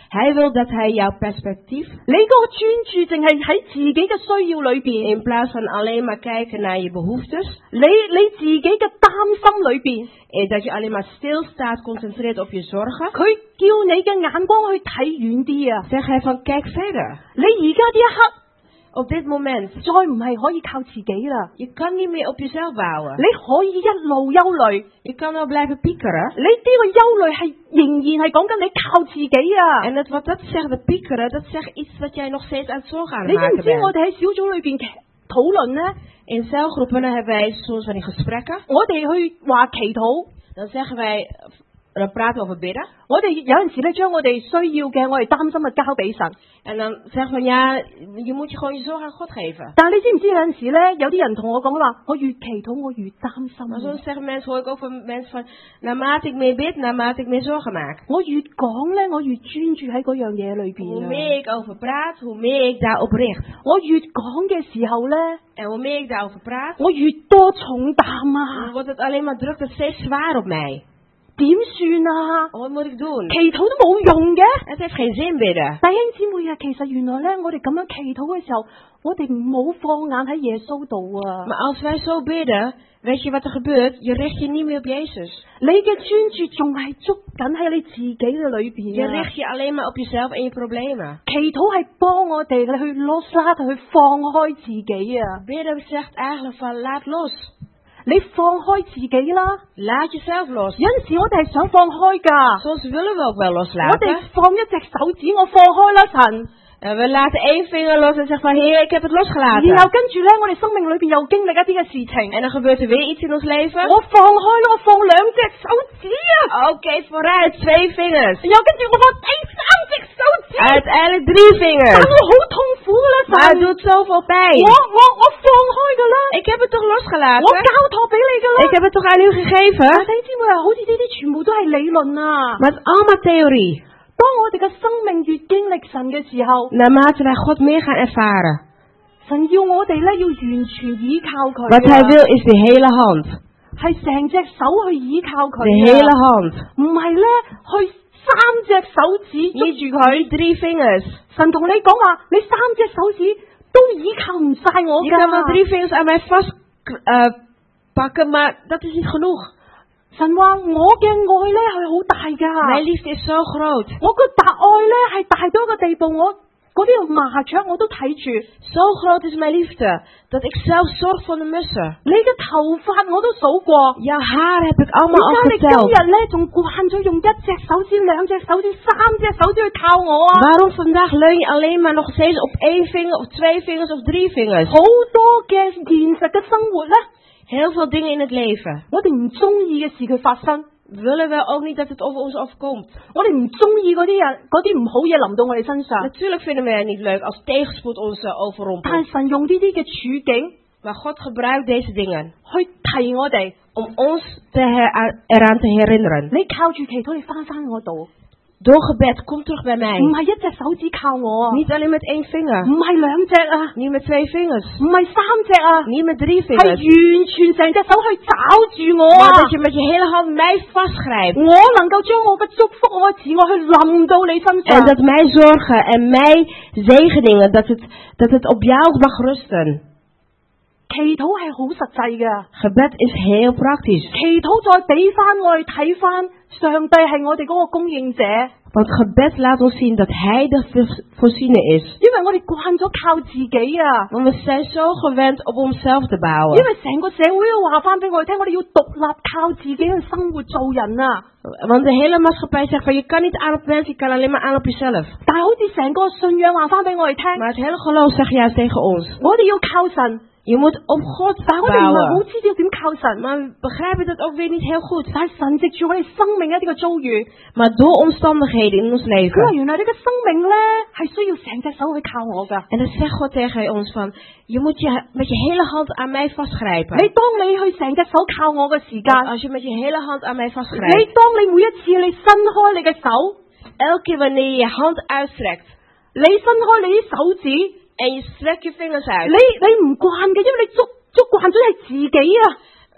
Hij wil dat hij jouw perspectief, 你嗰個專注淨係喺自己嘅需要裏邊， in plaats van alleen maar kijken naar je behoeftes, 你你自己嘅擔心裏邊， is dat je alleen maar stilstaat, concentreert op je zorgen. 佢叫你嘅眼光去睇遠啲啊！ Zeg hij van kijk verder. 你而家呢一刻 Op dit moment, 再唔係可以靠自己啦， je kan niet meer op jezelf bouwen. 你可以一路憂慮， Je kan wel blijven piekeren. 你呢個憂慮係仍然係講緊你靠自己啊！ En dat, wat dat zegt, de piekeren, dat zegt iets wat jij nog steeds aan het zorgen aan 你 het 知唔 maken 知我 bent. 哋喺小組裏邊討論呢？ In celgroepen hebben wij soms van die gesprekken. 我哋去話祈禱， Dan zeggen wij, dan praten we over bidden. 我哋有陣時咧將我哋需要嘅、我哋擔心嘅交俾神。 En dan zeggen we, ja, je moet je gewoon je zorg aan God geven. 但係你知唔知有陣時咧，有啲人同我講話，我越祈禱我越擔心 Maar 啊。 soms zeggen mensen, hoor ik ook van mensen van, naarmate ik meer bid, naarmate ik meer zorgen maak. 我越講咧，我越專注喺嗰樣嘢裏邊 Hoe 啊。 meer ik over praat, hoe meer ik daarop richt. 我越講嘅時候咧， En hoe meer ik daarover praat, 我越多重擔 dan 啊。 wordt het alleen maar drukt het steeds zwaar op mij. 點算啊？ Wat moet ik doen? 祈禱都冇用嘅。 Het heeft geen zin bidden. 弟兄姊妹啊，其實原來咧，我哋咁樣祈禱嘅時候，我哋唔好放眼喺耶穌度啊。 Maar als wij zo bidden, weet je wat er gebeurt? Je richt je niet meer op Jezus. 你嘅專注仲係捉緊喺你自己嘅裏邊 Je 啊。 richt je alleen maar op jezelf en je problemen. 祈禱係幫我哋去 loslaat 去放開自己啊。 Bidden zegt eigenlijk van laat los. 你放開自己啦。 Laat jezelf los. 有陣時我哋係想放開㗎。 Soms willen we ook wel 我 loslaten. 哋放一隻手指，我放開啦神。 En we laten één vinger los en zeggen van Heer, ik heb het losgelaten. 然後跟住咧，我哋生命裏邊又經歷一啲嘅事情。 En dan gebeurt er weer iets in ons leven. 我放開啦，我放兩隻手指啊。 Oké, vooruit, twee vingers. 然後跟住我放第三隻手指。 Uiteindelijk drie 但 vingers. 我好痛苦啦 Maar het 神。 doet zoveel pijn. 我我我放開㗎啦。 Ik heb het toch 我 losgelaten? 交託俾你㗎啦。 Ik heb het toch aan u gegeven? 弟兄姊妹啊，好似呢啲全部都係理論啊。 Maar het is allemaal theorie. 當我哋嘅生命越經歷神嘅時候， Naarmate wij God meer gaan ervaren. 神要我哋咧要完全依靠佢啊。 Wat hij wil is de hele hand. 係成隻手去依靠佢 De 啊。 hele hand. 唔係咧去三隻手指捉住 Niet 佢。 drie vingers. 神同你講話，你三隻手指都依靠唔晒我 Je kan wel 㗎。 drie vingers aan mij vast uh, pakken, maar dat is niet genoeg. 神話我嘅愛咧係好大 Mijn 㗎， liefde is zo groot. 我個大愛咧係大到一個地步，我嗰啲麻雀我都睇住， Zo groot is mijn liefde, dat ik zelf zorg voor de mussen. 你嘅頭髮我都數過。 Jouw haar heb ik allemaal 點 al 解你今 geteld. 日咧仲慣咗用一隻手指、兩隻手指、三隻手指去靠我啊？ Waarom vandaag leun je alleen maar nog steeds op één vinger of twee vingers of drie vingers? 好多嘅現實嘅生活咧， Heel veel dingen in het leven. 我哋唔中意嘅事佢發生， Willen we ook niet dat het over ons afkomt. 我哋唔中意嗰啲人嗰啲唔好嘢臨到我哋身上。 Natuurlijk vinden we het niet leuk als tegenspoed ons uh, 但 overrompelt. 係神用呢啲嘅處境 Maar God gebruikt deze dingen 去提我哋， om ons te her- eraan te herinneren. 你靠住祈禱，你翻翻我度， Door gebed, kom terug bij mij. 唔係一隻手指靠我啊， Niet alleen met één 唔 vinger. 係兩隻啊， Niet met twee vingers. 唔係三隻啊， Niet met drie 係 vingers. 完全成隻手去找住我 Maar 啊！ dat je met je hele hand mij vastgrijpt. 我能夠將我嘅祝福、我嘅慈愛去臨到你身 En 上。 dat mijn zorgen en mijn zegeningen, dat het, dat het op jou mag rusten. 祈禱係好實際嘅， Gebed is heel praktisch. 祈禱再俾翻我哋睇翻，上帝係我哋嗰個供應者， Want gebed laat ons zien dat Hij de vo- voorziener is. 因為我哋慣咗靠自己啊。 Want we zijn zo gewend om onszelf te 因 bouwen. 為成個社會都話翻俾我哋聽，我哋要獨立靠自己去生活做人啊。 Want de hele maatschappij zegt van je kan niet aan op mensen, je kan alleen maar aan op jezelf. 但係好似成個信仰話翻俾我哋聽， Maar het hele geloof zegt juist tegen ons. 我哋要靠神， Je moet op God 但係我哋唔係好 bouwen. 知道點靠神。 Maar we begrijpen dat ook weer niet heel goed. 但係神藉住我哋生命一啲嘅遭遇， Maar door omstandigheden in ons 佢話 leven. 原來你嘅生命咧係需要成隻手去靠我噶。 En dan zegt God tegen ons van, je moet je met je hele hand aan mij 你 vastgrijpen. 當你去成隻手靠我嘅時 Want 間， als je met je hele hand aan mij 你 vastgrijpt. 當你每一次你伸開你嘅手， Elke keer wanneer je je hand uitstrekt. 你伸開你啲手指，你 En je strekt je vingers uit. 你唔慣嘅，因為你捉捉慣咗係自己啊。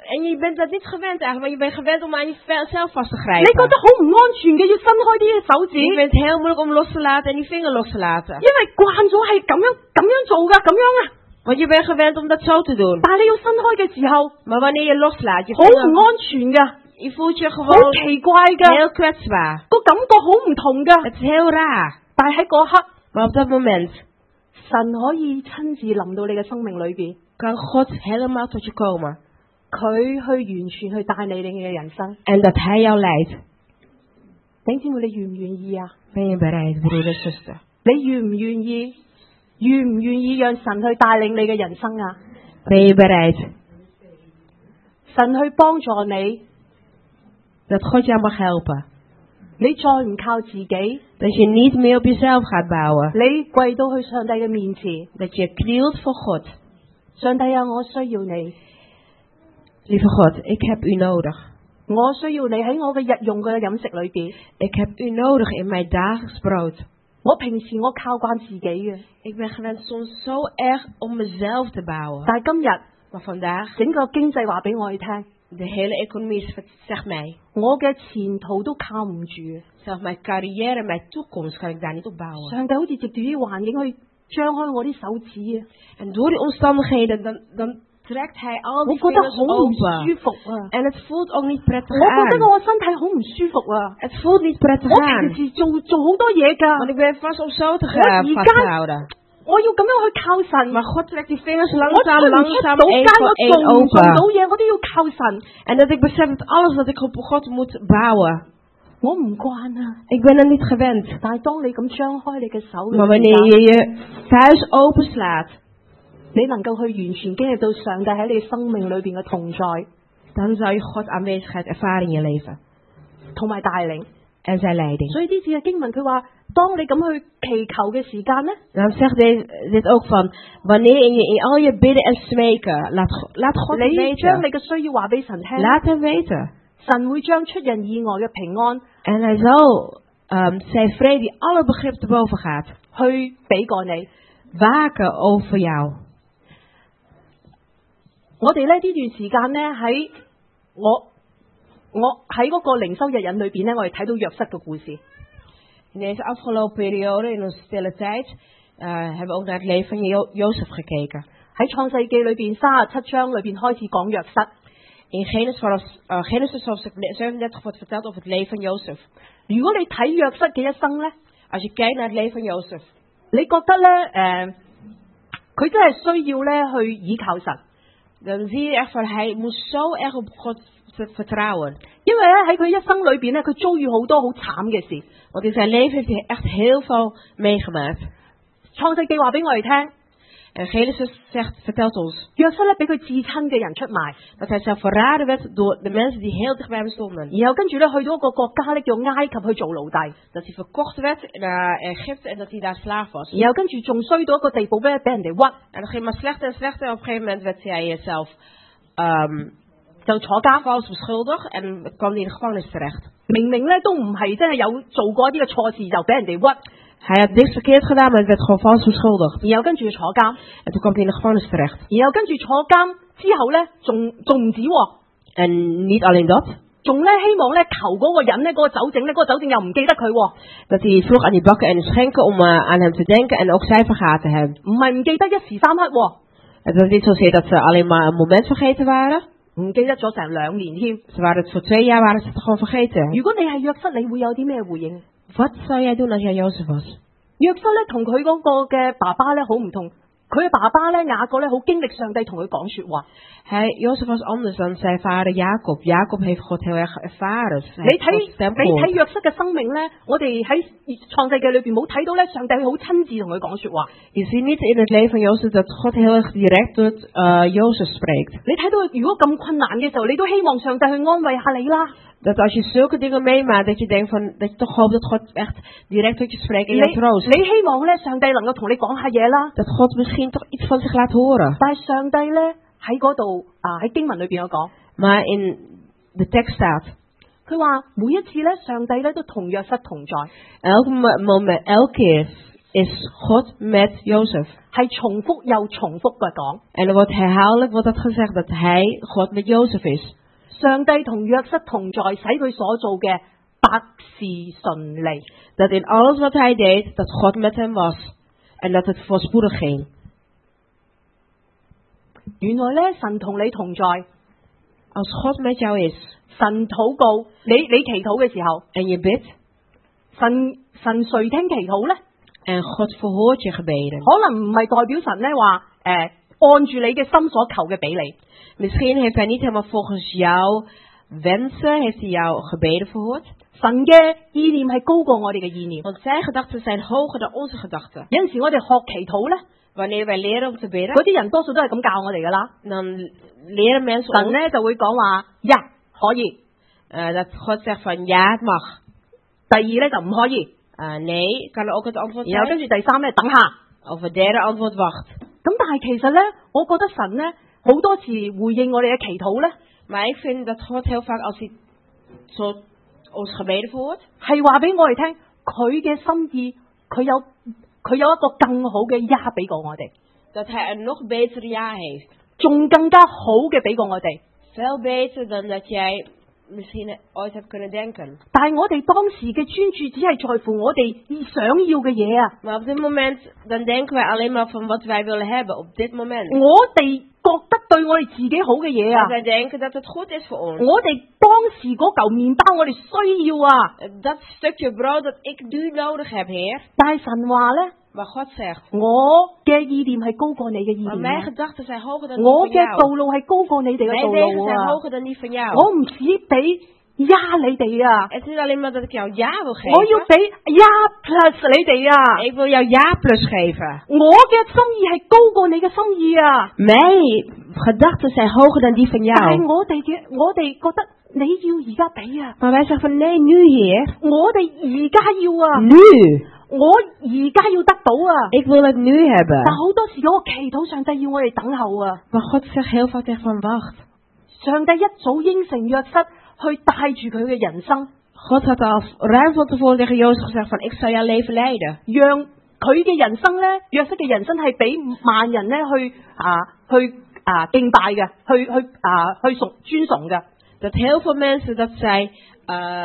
En je bent dat niet gewend eigenlijk, maar je bent gewend om aan jezelf vast te 你 grijpen. 覺得好唔安全嘅，要伸開啲手指， Je bent heel moeilijk om los te laten en je vinger los te laten. 因為慣咗係咁樣咁樣做㗎，咁樣啊。 Want je bent gewend om dat zo te doen. 但係你要伸開嘅時候， Maar wanneer je loslaat, je 好唔 vinger, 安全㗎， je voelt je 好 gewoon 奇怪㗎， heel kwetsbaar. 個感覺好唔同㗎。 Het is heel raar. 但係喺嗰刻， Maar op dat moment 神可以親自臨到你嘅生命裏邊， kan God helemaal tot je komen. 佢去完全去帶領你嘅人生。 En dat Hij jou leidt. 弟兄姊妹，你願唔願意啊？ Ben je bereid, broeder en zuster? 你願唔願意？願唔願意讓神去帶領你嘅人生啊？ Ben je bereid 神去幫助你， dat God jou mag helpen? 你再唔靠自己， Dat je niet meer op jezelf gaat bouwen. 你跪到去上帝嘅面前， Dat je knielt voor God. 上帝啊，我需要你， Lieve God, ik heb u nodig. 我需要你喺我嘅日用嘅飲食裏邊。 Ik heb u nodig in mijn dagelijks brood. 我平時我靠慣自己嘅， Ik ben gewend soms zo erg om mezelf te bouwen. 但係今日 Maar vandaag, 整個經濟話俾我哋聽， de hele economie zegt mij. 我嘅前途都靠唔住。 Zelfs mijn carrière, mijn toekomst kan ik daar niet op bouwen. 上帝好似藉住啲環境去張開我啲手指啊！ En door die omstandigheden, dan, dan trekt hij al 我 die 覺得 vingers 好唔舒 open. 服啊！ En het voelt ook niet prettig 我覺得 aan. 我身體好唔舒服啊！ Het voelt niet prettig 我 aan. 平時做做好多嘢 Want 㗎， ik ben vast om zo te Wat gaan je vasthouden. 我要咁樣去靠神。 Maar God trekt die vingers 我出 langzaam, 唔出 langzaam 到 één 街， voor 我 één 做唔做到 open. 嘢，我都要靠神。 En dat ik besef dat alles wat ik op God moet bouwen. 我唔慣啊！ Ik ben er niet gewend. 但係當你咁張開你嘅手嘅 Maar 時 wanneer 候， je je vuist openslaat, 你能夠去完全經歷到上帝喺你生命裏邊嘅同在 dan zal je God aanwezigheid ervaren in je leven. 同埋帶領。 En zijn leiding. 所以呢次嘅經文佢話，當你咁去祈求嘅時間呢， Dan zegt dit, dit ook van, wanneer je in al je bidden en smeken, laat, laat God het 你將 weten. 你嘅需要話俾神聽， Laat hem weten. 神會將出人意外嘅平安 En hij zal um, zijn vrede die alle begrip te boven gaat, 去俾過你。 waken over jou. 我哋咧呢段時間呢，喺我我喺嗰個靈修日引裏邊呢，我哋睇到約瑟嘅故事。 In deze afgelopen periode, in onze stille tijd, uh, hebben we ook naar het leven van jo- Jozef gekeken. 喺創世記裏邊三十七章裏邊開始講約瑟。 In Genesis, vanaf, uh, Genesis hoofdstuk zevenendertig wordt verteld over het leven van Jozef. 如果你睇約瑟嘅一生呢， Als je kijkt naar het leven van Jozef, 你覺得呢，誒、佢真係需要呢去倚靠神， dan zie je echt van hij moest zo erg op God v- vertrouwen. 因為咧喺佢一生裏邊呢，佢遭遇好多好慘嘅事。 Want in zijn leven heeft hij echt heel veel meegemaakt. 創世記話俾我哋聽， En Genesis zegt, vertelt ons 約瑟咧俾佢至親嘅人出賣， dat hij zelf verraden werd door de mensen die heel dicht bij hem stonden. 然後跟住咧去到一個國家咧叫埃及去做奴隸， Dat hij verkocht werd naar Egypte en dat hij daar slaaf was. 然後跟住仲衰到一個地步咧俾人哋屈， En dat ging maar slechter en slechter. En op een gegeven moment werd hij zelf um, 就坐監。 vals beschuldigd en kwam hij in de gevangenis terecht. 明明咧都唔係真係有做過一啲嘅錯事，就俾人哋屈， Hij had niks verkeerd gedaan, maar hij werd gewoon vals beschuldigd. 然後跟住坐監， En toen kwam hij in de gevangenis terecht. 然後跟住坐監之後咧，仲仲唔止喎， En niet alleen dat, 仲咧希望咧求嗰個人咧嗰、個酒政咧嗰、個酒政又唔記得佢喎， dat hij vroeg aan die bakken en de schenken om uh, aan hem te denken en ook zij vergaten hem. 唔係唔記得一時三刻喎， Het was niet zozeer dat ze alleen maar een moment vergeten waren. 唔記得咗成兩年添。 Ze waren het voor twee jaar waren ze het gewoon vergeten. 如果你係約瑟，你會有啲咩回應？ Wat zou jij doen als jij Jozef was? 約瑟咧同佢嗰個嘅爸爸咧好唔同，佢嘅爸爸咧雅各咧好經歷上帝同佢講說話。 Hij, Jozef was anders dan zijn vader Jacob. Jacob heeft God heel erg ervaren. Hij 你 heeft 睇 Gods stem 你睇 gehoord. 約瑟嘅生命咧，我哋喺創世記裏邊冇睇到咧，上帝好親自同佢講說話。 Je ziet niet in het leven van Jozef dat God heel erg direct tot uh, Jozef spreekt. 你睇到如果咁困難嘅時候，你都希望上帝去安慰下你啦。 Dat als je zulke dingen meemaakt, dat je denkt van, dat je toch hoopt dat God echt direct tot je spreekt en 你 je troost. 你希望咧上帝能夠同你講下嘢啦， Dat God misschien toch iets van zich laat horen. 但係上帝咧喺嗰度啊喺經文裏邊有講， Maar in de tekst staat, 佢話每一次咧上帝咧都同約瑟同在， elke mo- moment, elke keer is God met Jozef. 係重複又重複嘅講。 En er wordt herhaaldelijk wordt dat gezegd dat hij God met Jozef is. 上帝同約瑟同在，使佢所做嘅百事順利。 Dat in alles wat hij deed, dat God met hem was. En dat het voorspoedig ging. 原來咧，神同你同在， Als God met jou is 神禱告你，你祈禱嘅時候， en je bidt 神神垂聽祈禱咧， en God verhoort je gebeden. 可能唔係代表神咧話誒按住你嘅心所求嘅俾你。 Misschien heeft hij niet helemaal volgens jouw wensen, heeft hij jouw gebeden verhoord. 神嘅意念係高過我哋嘅意念。 Want zijn gedachten zijn hoger dan onze gedachten. 有陣時我哋學祈禱咧， Wanneer wij leren om te bidden, 嗰啲人多數都係咁教我哋噶啦。 dan leren mensen 神 ons 咧就會講話呀可以， uh, dat God zegt van ja, het mag. 第二咧就唔可以， Uh, nee, kan er ook het antwoord 然後跟 zijn. 住第三咧等下。 Of het derde antwoord wacht. 咁但係其實咧，我覺得神咧好多時回應我哋嘅祈禱咧， Maar ik vind dat God heel vaak als hij zo ons gebeden verhoort, 係話俾我哋聽佢嘅心意，佢有佢有一個更好嘅呀俾過我哋， dat hij een nog beter ja heeft. 仲更加好嘅俾過我哋。 Veel beter dan dat jij misschien ooit hebt kunnen denken. 但係我哋當時嘅專注只係在乎我哋想要嘅嘢啊！ Maar op dit moment, dan denken wij alleen maar van wat wij willen hebben. Op dit moment. 我哋覺得對我哋自己好嘅嘢啊！ Wij denken dat het goed is voor ons. 我哋當時嗰嚿麵包我哋需要啊！ Dat stukje brood dat ik nu nodig heb, Heer. 但係神話咧， Maar God zegt, 我嘅意念係高過你嘅意 maar 念 mijn 啊， gedachten zijn hoger dan die 我 van 嘅 jou. 道路係高過你哋嘅 Mijn 道 wegen 路 zijn 啊！ hoger dan die van jou. 我唔止俾呀你哋啊， Het is niet alleen maar dat ik jou ja wil 我要 geven. 俾呀 plus 你哋啊！ Ik wil jou ja plus geven. 我嘅心意係高過你嘅心意啊！ Mijn gedachten zijn hoger dan die van 但係 jou. 我哋嘅我哋覺得你要而家俾啊， Maar wij zeggen van nee, nu Heer. 我哋而家要啊， Nu. 我而家要得到啊！ Ik wil het nu 但 hebben. 好多時嗰個祈禱，上帝要我哋等候啊！ Maar God zegt heel vaak tegen van wacht. 上帝一早應承約瑟去帶住佢嘅人生， God had al ruim van tevoren tegen Jozef gezegd van ik zal jouw leven leiden. 讓佢嘅人生咧，約瑟嘅人生係俾萬人咧去啊去啊敬拜嘅，去去啊去崇尊崇嘅。 Dat heel veel mensen dat zij, uh,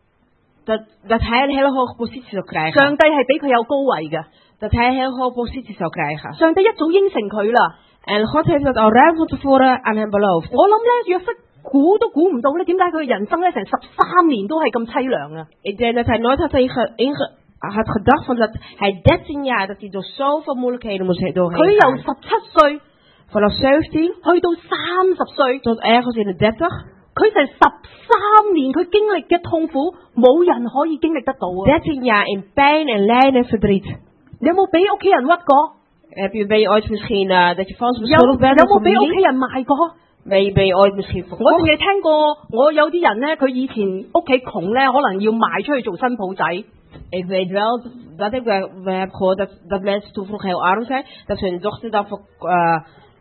dat, dat hij een hele hoge positie zou 上 krijgen. 帝係俾佢有高位嘅， Dat hij een heel hoge positie zou krijgen. 上帝一早應承佢啦。 En God heeft dat al ruim van tevoren aan hem beloofd. 我諗咧，約瑟估都估唔到咧，點解佢嘅人生咧成十三年都係咁凄涼啊！ Ik denk dat hij nooit had, inge, inge, had gedacht van dat hij dertien jaar, dat hij door zoveel moeilijkheden moest 佢 doorheen 由 gaan. 十七歲 Vanaf zeventien 去到三十歲， tot ergens in de dertig. 佢成十三年佢經歷嘅痛苦，冇人可以經歷得到啊！ dertien jaar in pijn en lijden en verdriet. 你有冇俾屋企人屈過？ Heb je, ben je ooit misschien uh, dat je vals 有 beschuldigd 有 bent door 冇俾屋企 familie? 人賣過？ Ben je, ben je ooit misschien 我 verkocht? 淨係聽過，我有啲人咧，佢以前屋企窮咧，可能要賣出去做新抱仔。 Ik weet wel dat ik we, we heb gehoord dat, dat mensen toen vroeger heel arm zijn, dat ze hun dochter dan ver, uh,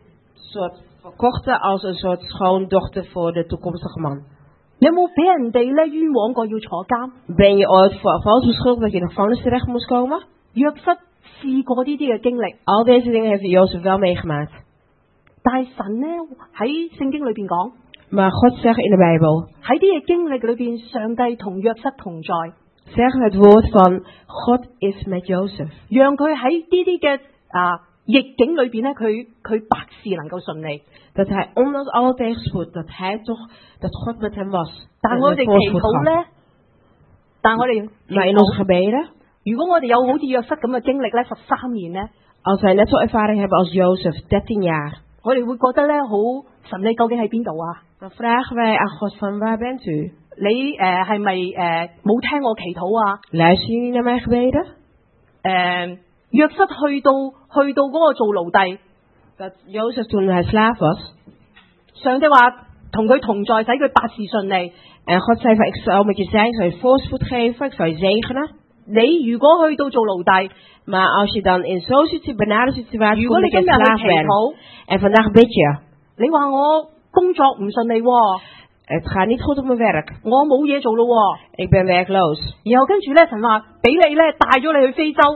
soort verkochten als een soort schoondochter voor de toekomstige man. 有冇俾人哋咧冤枉過要坐監？ Ben je ooit voor vals beschuldigd dat je in de gevangenis terecht moest komen? 約瑟試過呢啲嘅經歷， Al deze dingen heeft Jozef wel meegemaakt. 但係神咧喺聖經裏邊講， Maar God zegt in de Bijbel, 喺啲嘅經歷裏邊，上帝同約瑟同在， zegt het woord van God is met Jozef. 讓佢喺呢啲嘅啊逆境裏邊咧，佢佢百事能夠順利。 Dat hij ondanks alle tegenspoed, dat hij toch, dat God met hem was. 但係 En 我 met 哋祈 voorspoed 禱 gaf. 咧，但係我哋 Maar in onze gebeden, 如果我哋有好似約瑟咁嘅經歷咧，十三年咧， als wij net zo ervaring hebben als Jozef, dertien jaar, 我哋會覺得咧好神，你究竟喺邊度啊？ dan vragen wij aan God van waar bent u? 你誒係咪誒冇聽我祈禱啊？ Luister je niet naar mijn gebeden? 誒約瑟去到去到嗰個做奴隸， Dat Jozef toen hij slaaf was, 上帝話同佢同在，使佢百事順利。 en God zei van ik zal met je zijn, ik zal je voorspoed geven, ik zal je zegenen. 你如果去到做奴隸， Maar als je dan in zo'n situ- benarde situatie 如果 komt 你 dat 今 je 日去 slaaf 祈 bent, 禱， en vandaag bid je, 你話我工作唔順利喎， het gaat niet goed op mijn werk, 我冇嘢做咯喎， ik ben werkloos. 然後跟住咧神話俾你咧帶咗你去非洲，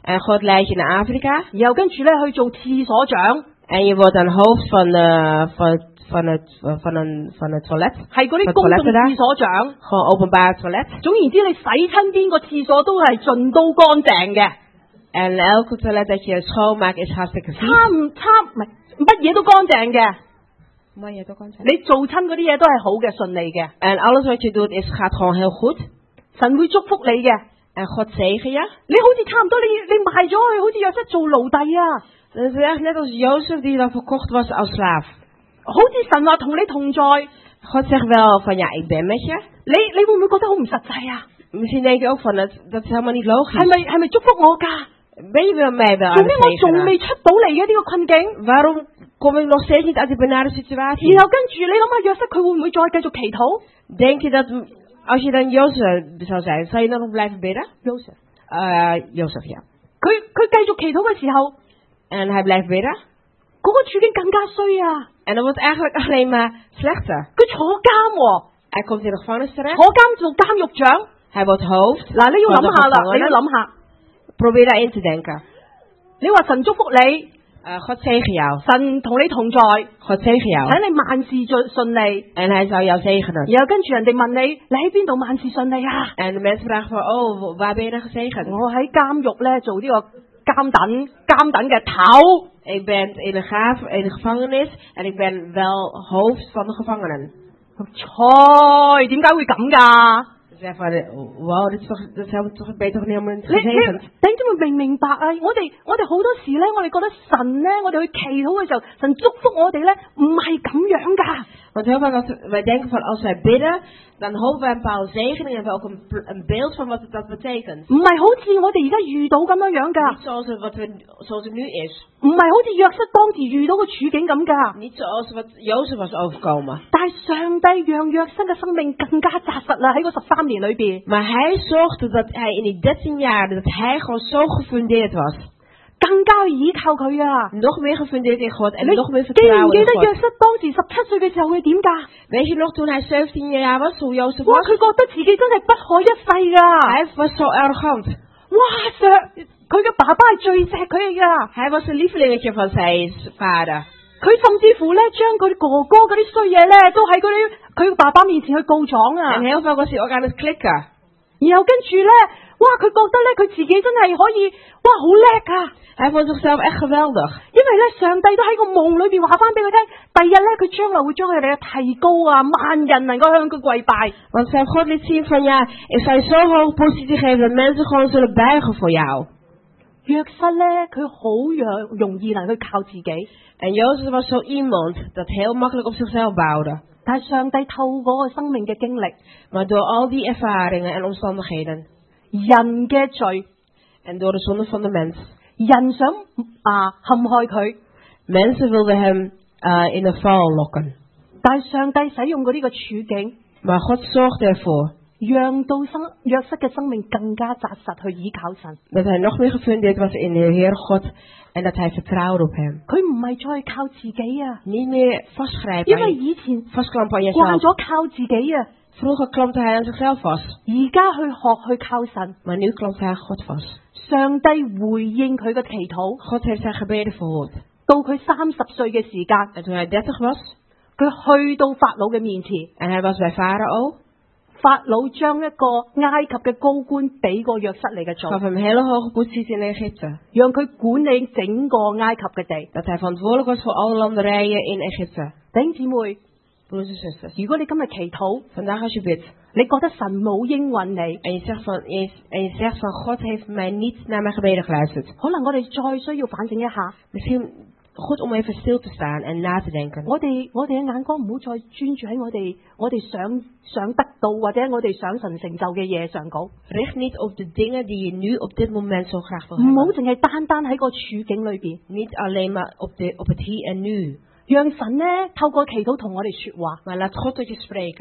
En God leidt je naar Afrika. 然後跟住咧去做廁所長， En je wordt dan hoofd van, uh, van, van, het, van, een, van het toilet. 係嗰啲個公眾 toiletten daar 廁所長。 Gewoon openbaar toilet. 總言之，你洗親邊個廁所都係盡都乾淨嘅， En elke toilet dat je schoonmaakt is hartstikke 差 vies. 唔差唔係乜嘢都乾淨嘅。 Maar je toch kan zeggen. 你做親嗰啲嘢都係好嘅、順利嘅， En alles wat je doet is, gaat gewoon heel goed. 神會祝福你嘅。 En God zegen je. 你好似差唔多你你賣咗去，好似約瑟做奴隸啊， Dat is echt net als Jozef die dan verkocht was als slaaf. 好似神話同你同在， God zegt wel van ja, ik ben met je. 你你會唔會覺得好唔實際啊？ Misschien denk je ook van dat, dat is helemaal niet logisch. 係咪係咪祝福我㗎？ Ben je wel mij wel 做 aan 咩 het 我仲 zegenen? 未出到嚟嘅呢個困境？ Waarom kom ik nog steeds niet uit die benarde situatie? 然後跟住你諗下約瑟佢會唔會再繼續祈禱？ Denk je dat als je dan Jozef zou zijn, zou je dan nog blijven bidden? 約瑟， Uh, Jozef, ja. 佢佢繼續祈禱嘅時候， En hij blijft bidden. 嗰、個處境更加衰啊！ En dan wordt het eigenlijk alleen maar slechter. 佢坐監喎、 Hij komt in de gevangenis terecht. 坐監做監獄長。 Hij wordt hoofd. 嗱，你要 van de 諗下啦，你要 gevangenen. 諗下。 Probeer daarin te denken. 你話神祝福你， Uh, God zegen jou. 神同你同在， God zegen jou. 使你萬事順順利。 En hij zou jou zegenen. 然後跟住人哋問你，你喺邊度萬事順利啊？ En de mensen vragen van, oh, waar ben je dan gezegend? 我喺監獄咧做呢個監等監等嘅頭。 Ik ben in de, gaaf, in de gevangenis en ik ben wel hoofd van de gevangenen. 菜點解會咁㗎？ Ze zeggen van, wow, dit is toch, dat is helemaal, toch, ben je toch niet helemaal 你你 gezegend? 你知唔明唔明白啊？我哋我哋好多時咧，我哋覺得神咧，我哋去祈禱嘅時候，神祝福我哋咧，唔係咁樣㗎。 Want heel vaak als wij denken van als wij bidden, dan hopen wij een bepaalde zegening en hebben we ook een, een beeld van wat dat betekent. 唔係好似我哋而家遇到咁樣樣㗎， Niet zoals het, wat we, zoals het nu is. 唔係好似約瑟當時遇到嘅處境咁㗎。 Niet zoals wat Jozef was overkomen. 但係上帝讓約瑟嘅生命更加紮實啦，喺嗰十三年裏邊， Maar hij zorgde dat hij in die dertien jaar, dat hij gewoon zo gefundeerd was. 更加去依靠佢啊！ Nog meer gefundeerd in God en 你 nog meer 記唔 vertrouwen 記 in 得約 God. 瑟當時十七歲嘅時候會點㗎？ Weet je nog toen hij zeventien jaar was, hoe Jozef 哇！ was? 佢覺得自己真係不可一世㗎。 Hij was zo arrogant. 哇！上佢嘅爸爸係最錫佢㗎。 Hij was een lievelingetje van zijn vader. 佢甚至乎咧，將佢啲哥哥嗰啲衰嘢咧，都喺嗰啲佢爸爸面前去告狀啊！ En heel vaak was hij ook aan het klikken. 然後跟住咧，哇！佢覺得咧，佢自己真係可以，哇！好叻啊！ Hij vond zichzelf echt geweldig. 因為咧，上帝都喺個夢裏邊話翻俾佢聽，第日咧佢將來會將佢哋嘅提高啊，萬人能夠向佢跪拜。 Want zijn God liet zien van ja, ik zal je zo hoog positie geven dat mensen gewoon zullen buigen voor jou. 約瑟咧，佢好容容易能去靠自己， En Jozef was zo iemand dat heel makkelijk op zichzelf bouwde. 但係上帝透過個生命嘅經歷， Maar door al die ervaringen en omstandigheden 人嘅罪， en door de zonde van de mens. 人想啊陷害佢， Mensen wilden hem uh, in de val lokken. 但係上帝使用過呢個處境， Maar God zorgde ervoor 讓到生約瑟嘅生命更加紮實去依靠神。 dat hij nog meer gefundeerd was in de Heer God en dat hij vertrouwde op hem. 佢唔係再靠自己啊， Niet meer vastgrijpen 因 aan 為 je, 以前 vastklampen aan 慣 jezelf. 咗靠自己啊， Vroeger klampte hij aan zichzelf vast, 而家去學去靠神。 maar nu klampt hij aan God vast. 上帝回應佢嘅祈禱， God heeft zijn gebeden verhoord. 到佢三十歲嘅時間， En toen hij dertig was 佢去到法老嘅面前， en hij was bij Farao, 法老將一個埃及嘅高官俾個約瑟嚟嘅做， gaf hem hele hoge posities in Egypte. 讓佢管理整個埃及嘅地。 Dat hij verantwoordelijk was voor alle landerijen in Egypte. 弟兄姊妹， Broers en zusters, 如果你今日祈禱， vandaag als je bidt 你覺得神冇應允你， en je zegt van, je- en je zegt van God heeft mij niet naar mijn gebeden geluisterd. 可能我哋再需要反省一下， Misschien goed om even stil te staan en na te denken. 我哋我哋嘅眼光唔好再專注喺我哋我哋想想得到或者我哋想神成就嘅嘢上高， Richt niet op de dingen die je nu op dit moment zo graag wil 唔好 hebben. 淨係單單喺個處境裏邊， Niet alleen maar op, de, op het hier en nu. 讓神呢透過祈禱同我哋說話， Maar laat God tot je spreken.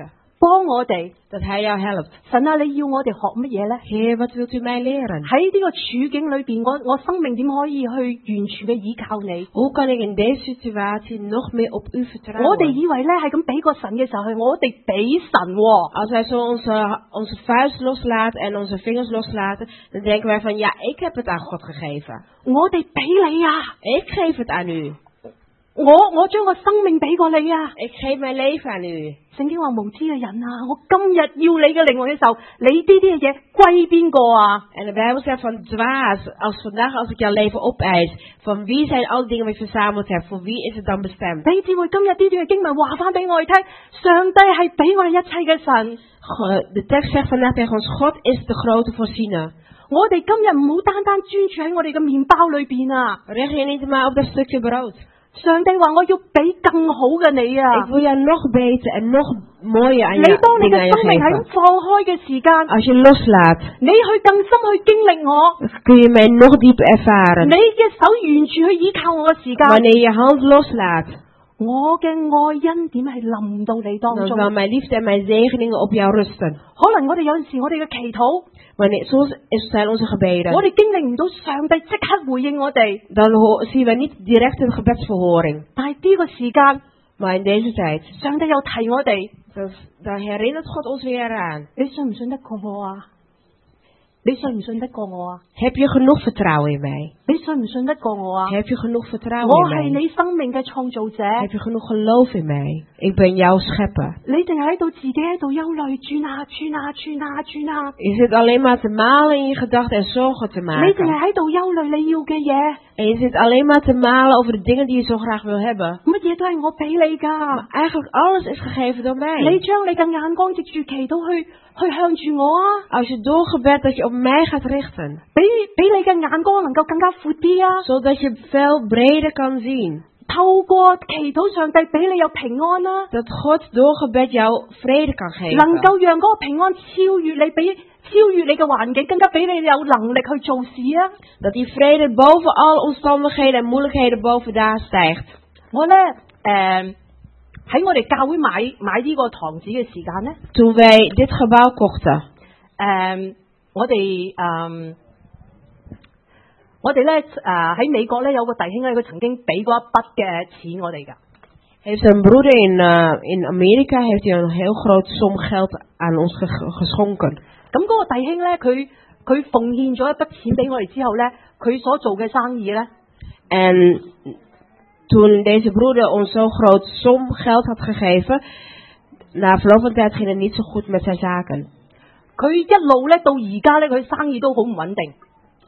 幫我哋。 Dat Hij jou helpt. 神啊，你要我哋學乜嘢呢？ Heer, wat wilt u mij leren? 喺呢個處境裏邊，我我生命點可以去完全嘅依靠你？ Hoe kan ik in deze situatie nog meer op u 我哋 vertrouwen? 以為咧係咁俾個神嘅時候，係我哋俾神喎。 Als wij zo onze, onze vuist loslaten en onze vingers loslaten, dan denken wij van ja, ik heb het aan God gegeven. 我哋俾你啊！ Ik geef het aan u. 我我將個生命俾過你啊！ Ik geef mijn leven aan u. 聖經話無知嘅人啊，我今日要你嘅靈魂嘅時候，你呢啲嘅嘢歸邊個啊？ En de Bijbel zegt van dwaas, als vandaag als ik jouw leven opeis, van wie zijn al die dingen die je verzameld hebt, voor wie is het dan bestemd? 你只會今日呢段嘅經文話翻俾我哋聽，上帝係俾我哋一切嘅神。 De tekst zegt vandaag tegen ons, God is de grote voorziener. 我哋今日唔好單單專注喺我哋嘅麵包裏邊啊！ Richt je niet maar op dat stukje brood. 上帝話我要俾更好嘅你啊！ Ik wil jou nog beter en nog mooier aan 你 je 當你 dingen aan 嘅 je 生命喺 geven. 放開嘅時間， Als je loslaat, 你去更深去經歷我， kun je mij nog dieper ervaren. 你嘅手完全去依靠我嘅時間， Wanneer je hand loslaat, 我嘅愛恩典係臨到你當 dan 中。 zal mijn liefde en mijn zegeningen op jou rusten. 可能我哋有陣時我哋嘅祈禱， Wanneer, soms is- zijn onze gebeden. 我哋經歷唔到上帝即刻回應我哋， Dan ho- zien we niet direct een gebedsverhoring. 但係呢個時間， Maar in deze tijd, 上帝又提我哋， dan, dan herinnert God ons weer eraan. 你信唔信得過我啊？你信唔信得過我啊？ Heb je genoeg vertrouwen in mij? 你信唔信得過我啊？ Heb je genoeg vertrouwen 我 in 係 mij? 你生命嘅創造者， Heb je genoeg geloof in mij? Ik ben jouw schepper. 你淨係喺度自己喺度憂慮，轉啊轉啊轉啊轉啊， Je zit alleen maar te malen in je gedachten en zorgen te 你淨係 maken. 喺度憂慮你要嘅嘢， En je zit alleen maar te malen over de dingen die je zo graag wil hebben. 乜嘢都係我俾你噶 Maar。eigenlijk alles is gegeven door 你 mij. 將你嘅眼光藉住祈禱去去向住我啊， Als je doorgebed dat je op mij gaat richten. 俾俾你嘅眼光能夠更加闊啲啊。 Zodat je veel breder kan zien. 透過祈禱，上帝俾你有平安啦、 Dat God door gebed jou vrede kan 能 geven. 夠讓嗰個平安超越你，比超越你嘅環境，更加俾你有能力去做事啊！ Dat die vrede boven alle omstandigheden en moeilijkheden boven daar stijgt. 我咧誒喺我哋教會買買呢個堂子嘅時間咧， Toen wij dit gebouw kochten. 誒、呃、我哋誒、呃、我哋咧誒喺美國咧有個弟兄咧，佢曾經俾過一筆嘅錢我哋㗎。 Heeft een broeder in, uh, in Amerika heeft hij een heel groot som geld aan ons ge- geschonken. 咁嗰個弟兄咧，佢佢奉獻咗一筆錢俾我哋之後咧，佢所做嘅生意咧， En toen deze broeder ons zo'n groot som geld had gegeven, na verloop van tijd ging het niet zo goed met zijn zaken. 佢一路咧到而家咧，佢生意都好唔穩定。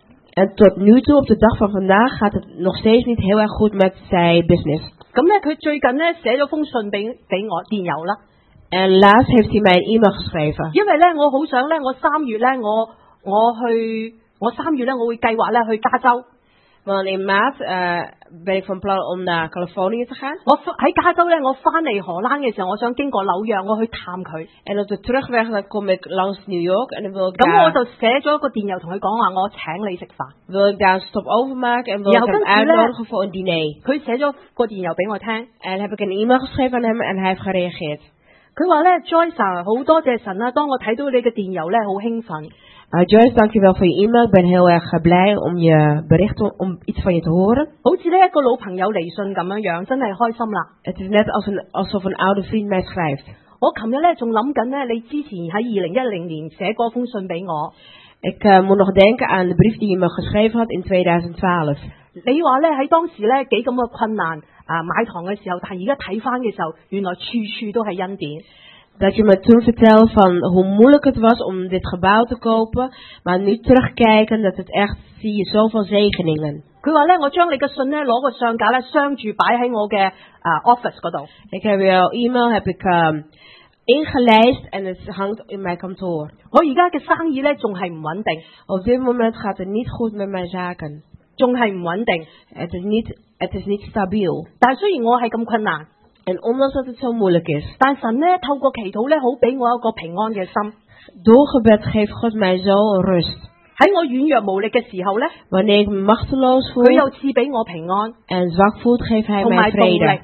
En tot nu toe, op de dag van vandaag, gaat het nog steeds niet heel erg goed met zijn business. 咁咧，佢最近咧寫咗封信俾俾我電郵啦， En laatst heeft hij mij een e-mail geschreven. 因為咧我好想咧，我三月咧我我去我三月咧我會計劃咧去加州。 Want in maart uh, ben ik van plan om naar Californië te gaan. 我喺加州咧，我翻嚟荷蘭嘅時候，我想經過紐約，我去探佢。 En op de terugweg dan kom ik langs New York en dan wil ik 咁我 daar, 就寫咗一個電郵同佢講話，我請你食飯。 wil ik daar een stop over maken en wil Ja, ik hem kunt u uitnodigen voor een diner. 佢寫咗個電郵俾我聽， En heb ik een e-mail geschreven aan hem en hij heeft gereageerd. 佢話咧 Joyce 啊，好多謝神啦！當我睇到你嘅電郵咧，好興奮。 Uh, Joyce, dankjewel voor je e-mail. Ik ben heel erg uh, blij om je bericht, om, om iets van je te horen. 好似呢一個老朋友嚟信咁樣樣，真係開心啦！ Het is net als een, alsof een oude vriend mij schrijft. 我琴日咧仲諗緊咧，你之前喺二零一零年寫嗰封信俾我， Ik uh, moet nog denken aan de brief die je me geschreven had in tweeduizend twaalf. 你話咧喺當時咧幾咁嘅困難啊買堂嘅時候，但係而家睇翻嘅時候，原來處處都係恩典。 Dat je me toen vertelde van hoe moeilijk het was om dit gebouw te kopen. Maar nu terugkijken dat het echt, zie je zoveel zegeningen. 佢話咧，我將你嘅信咧攞個相架咧鑲住擺喺我嘅啊 office 嗰度。 Ik heb jouw e-mail heb ik, um, ingelijst en het hangt in mijn kantoor. 我而家嘅生意咧仲係唔穩定， Op dit moment gaat het niet goed met mijn zaken. 仲係唔穩定。 Het is niet, het is niet stabiel. 但係雖然我係咁困難， En ondanks dat het zo moeilijk is. 但神咧透過祈禱咧，好俾我一個平安嘅心。 Door gebed geeft God mij zo rust. 喺我軟弱無力嘅時候咧， Wanneer ik me machteloos 佢又 voel 賜俾我平安 en zwak voel, geeft Hij 同 mij 埋動力。 vrede.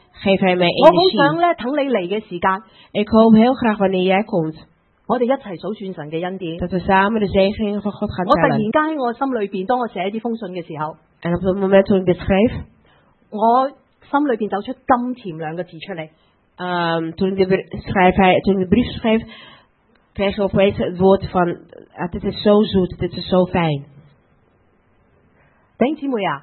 geeft Hij mij 我好想 energie. 咧等你嚟嘅時間， Ik hoop heel graag wanneer jij komt, 我哋一齊數算神嘅恩典。 dat we samen de zegeningen van God gaan 我突然 tellen. 間喺我心裏邊，當我寫呢封信嘅時候， En op het moment toen ik dit schreef, 我心裏邊走出甘甜兩個字出嚟。 um, toen, ik de br- schrijf hij, toen ik de brief schreef, kreeg ik opeens het woord van, ah, dit is zo zoet, dit is zo fijn. 弟兄姊妹啊，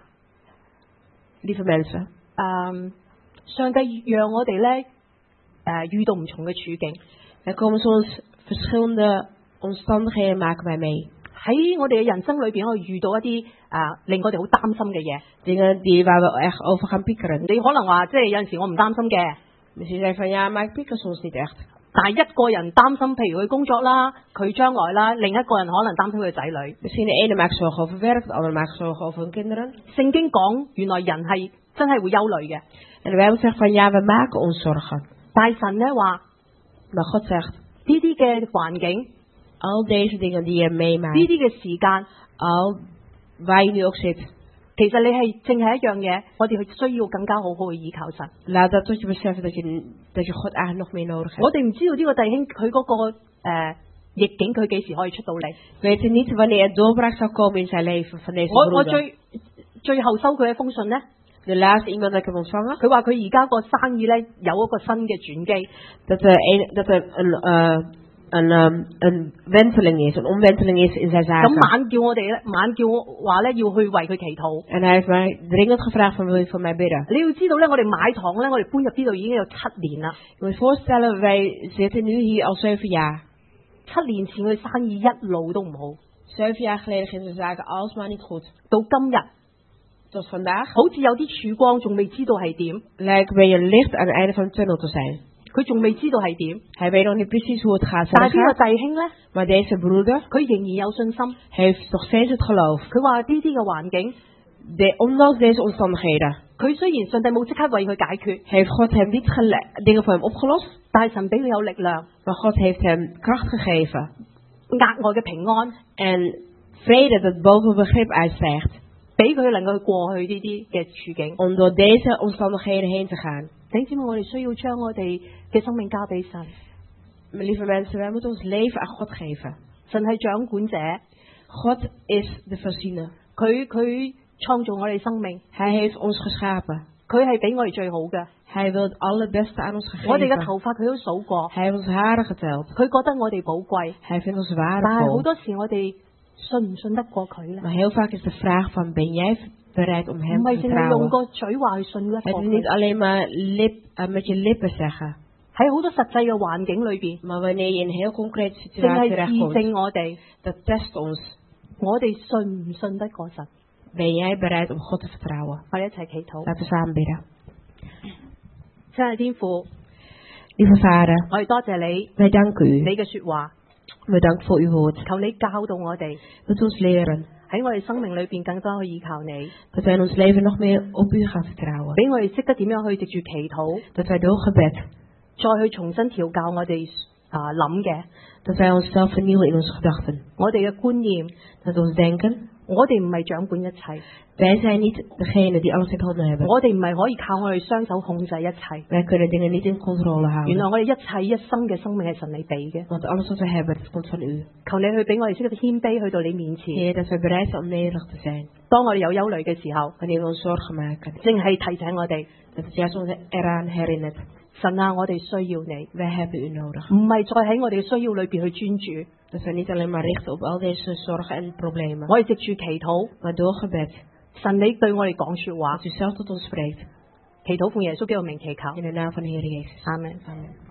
Lieve mensen, 嗯，上帝讓我哋咧誒遇到唔同嘅處境， er komen soms verschillende omstandigheden maken wij mee. 喺我哋嘅人生裏邊，我哋遇到一啲啊令我哋好擔心嘅嘢。 Dingen die, waar we echt over gaan piekeren. 你可能話即係有陣時我唔擔心嘅， Misschien zeg je van ja, maar ik pieker soms niet echt. 但係一個人擔心，譬如佢工作啦、佢將來啦，另一個人可能擔心佢嘅仔女。 Misschien de ene maakt zorgen over werk, de ander maakt zorgen over hun kinderen. 聖經講原來人係真係會憂慮嘅， En de Bijbel zegt van ja, we maken ons zorgen. 但係神咧話 Maar God zegt, 呢啲嘅環境、 al deze dingen die je 呢 meemaakt, 啲嘅時間， al waar je nu ook zit, 其實你係淨係一樣嘢，我哋去需要更加好好去依靠神。 laat dat tot je beseffen dat je, dat je God eigenlijk nog meer nodig 我 hebt. 哋唔知道呢個弟兄佢嗰、個誒、呃逆境，佢幾時可以出到嚟。 We weten niet wanneer er doorbraak zal komen in zijn leven van deze 我我 broeder. 最最後收佢一封信咧， De laatste iemand dat ik heb ontvangen, 佢話佢而家個生意咧有一個新嘅轉機。 dat er een, dat er een, uh, een, um, een wenteling is, een omwenteling is in zijn 咁 zaken. 晚叫我哋咧，晚叫我話咧要去為佢祈禱。 En hij heeft mij dringend gevraagd van wil je voor mij bidden. 你要知道咧，我哋買堂咧，我哋搬入呢度已經有七年啦。 Je moet je voorstellen, wij zitten nu hier al zeven jaar. 七年前佢生意一路都唔好， Zeven jaar geleden gingen de zaken alsmaar niet goed. 到今日 Tot vandaag 好似有啲曙光，仲未知道係點， lijkt weer een licht aan het einde van de tunnel te zijn. 佢仲未知道係點。 Hij weet nog niet precies hoe het gaat 但 verder 係呢 gaat. 個弟兄咧， Maar deze broeder 佢仍然有信心。 heeft nog steeds het geloof. 佢話呢啲嘅環境， De, ondanks deze omstandigheden 佢雖然上帝冇即刻為佢解決， heeft God hem niet gele- dingen voor hem opgelost. 但係神俾佢有力量， Maar God heeft hem kracht gegeven. 額外嘅平安， En vrede dat boven begrip uitstijgt. 俾佢能夠去過去呢啲嘅處境。 Om door deze omstandigheden heen te gaan. 弟兄姊妹，我哋需要將我哋嘅生命交俾神。 Lieve mensen, wij moeten ons leven aan God geven. 神係掌管者， God is de voorziener. 佢佢創造我哋生命， Hij heeft ons geschapen. 佢係俾我哋最好嘅。 Hij wil het allerbeste aan ons 我哋嘅 gegeven. 頭髮佢都數過， Hij heeft onze haren geteld. 佢覺得我哋寶貴， Hij vindt ons 但係好 waardevol. 多時我哋信唔信得過佢咧？ Maar heel vaak is de vraag van, ben jij bereid om 唔 hem 係 te 淨係用 vertrouwen? 個嘴話去信得 Het 過 is niet 佢， alleen maar lip, uh, met je lippen zeggen. 喺好多實際嘅環境裏邊， Maar wanneer je in een heel concrete 淨 situatie 係自 terechtkomt, 證我哋， dat test ons. 我哋信唔信得過神？ Ben jij bereid om God te vertrouwen? 我哋一齊祈禱。 Laten we samen bidden. 親愛天父， Lieve Vader, 我哋多謝你， wij danken 你 u. 嘅説話， We danken voor uw woord. 求你教導我哋 Wilt u ons leren 喺我哋生命裏邊更加去依靠你， dat wij in ons leven nog meer op u gaan vertrouwen. 俾我哋識得點樣去藉住祈禱， Dat wij door gebed, 再去重新調教我哋啊諗嘅， dat wij onszelf vernieuwen in onze gedachten. 我哋嘅觀念， Dat ons denken, 我哋唔係掌管一切， wij zijn niet degene die alles in handen hebben. 我哋唔係可以靠我哋雙手控制一切。 Wij kunnen dingen niet in controle 原來 houden. 我哋一切一生嘅生命係神你俾嘅， Want alles wat we hebben, dat komt van u. 求你去俾我哋識得謙卑去到你面前。 Heer, dat we bereid zijn om nederig te zijn. 當我哋有憂慮嘅時候， Wanneer we ons zorgen maken. 正係提醒我哋， Dat het juist ons eraan herinnert. 神啊，我哋需要你， Wij hebben u nodig. 唔係再喺我哋嘅需要裏邊去專注， Dat we niet alleen maar richten op al deze zorgen en problemen. 我哋藉住祈禱， Maar door gebed. 神你對我哋講說話， Dat u zelf tot ons spreekt. 祈禱奉耶穌基督名祈求， In de naam van de Heer Jezus. 阿門。 Amen.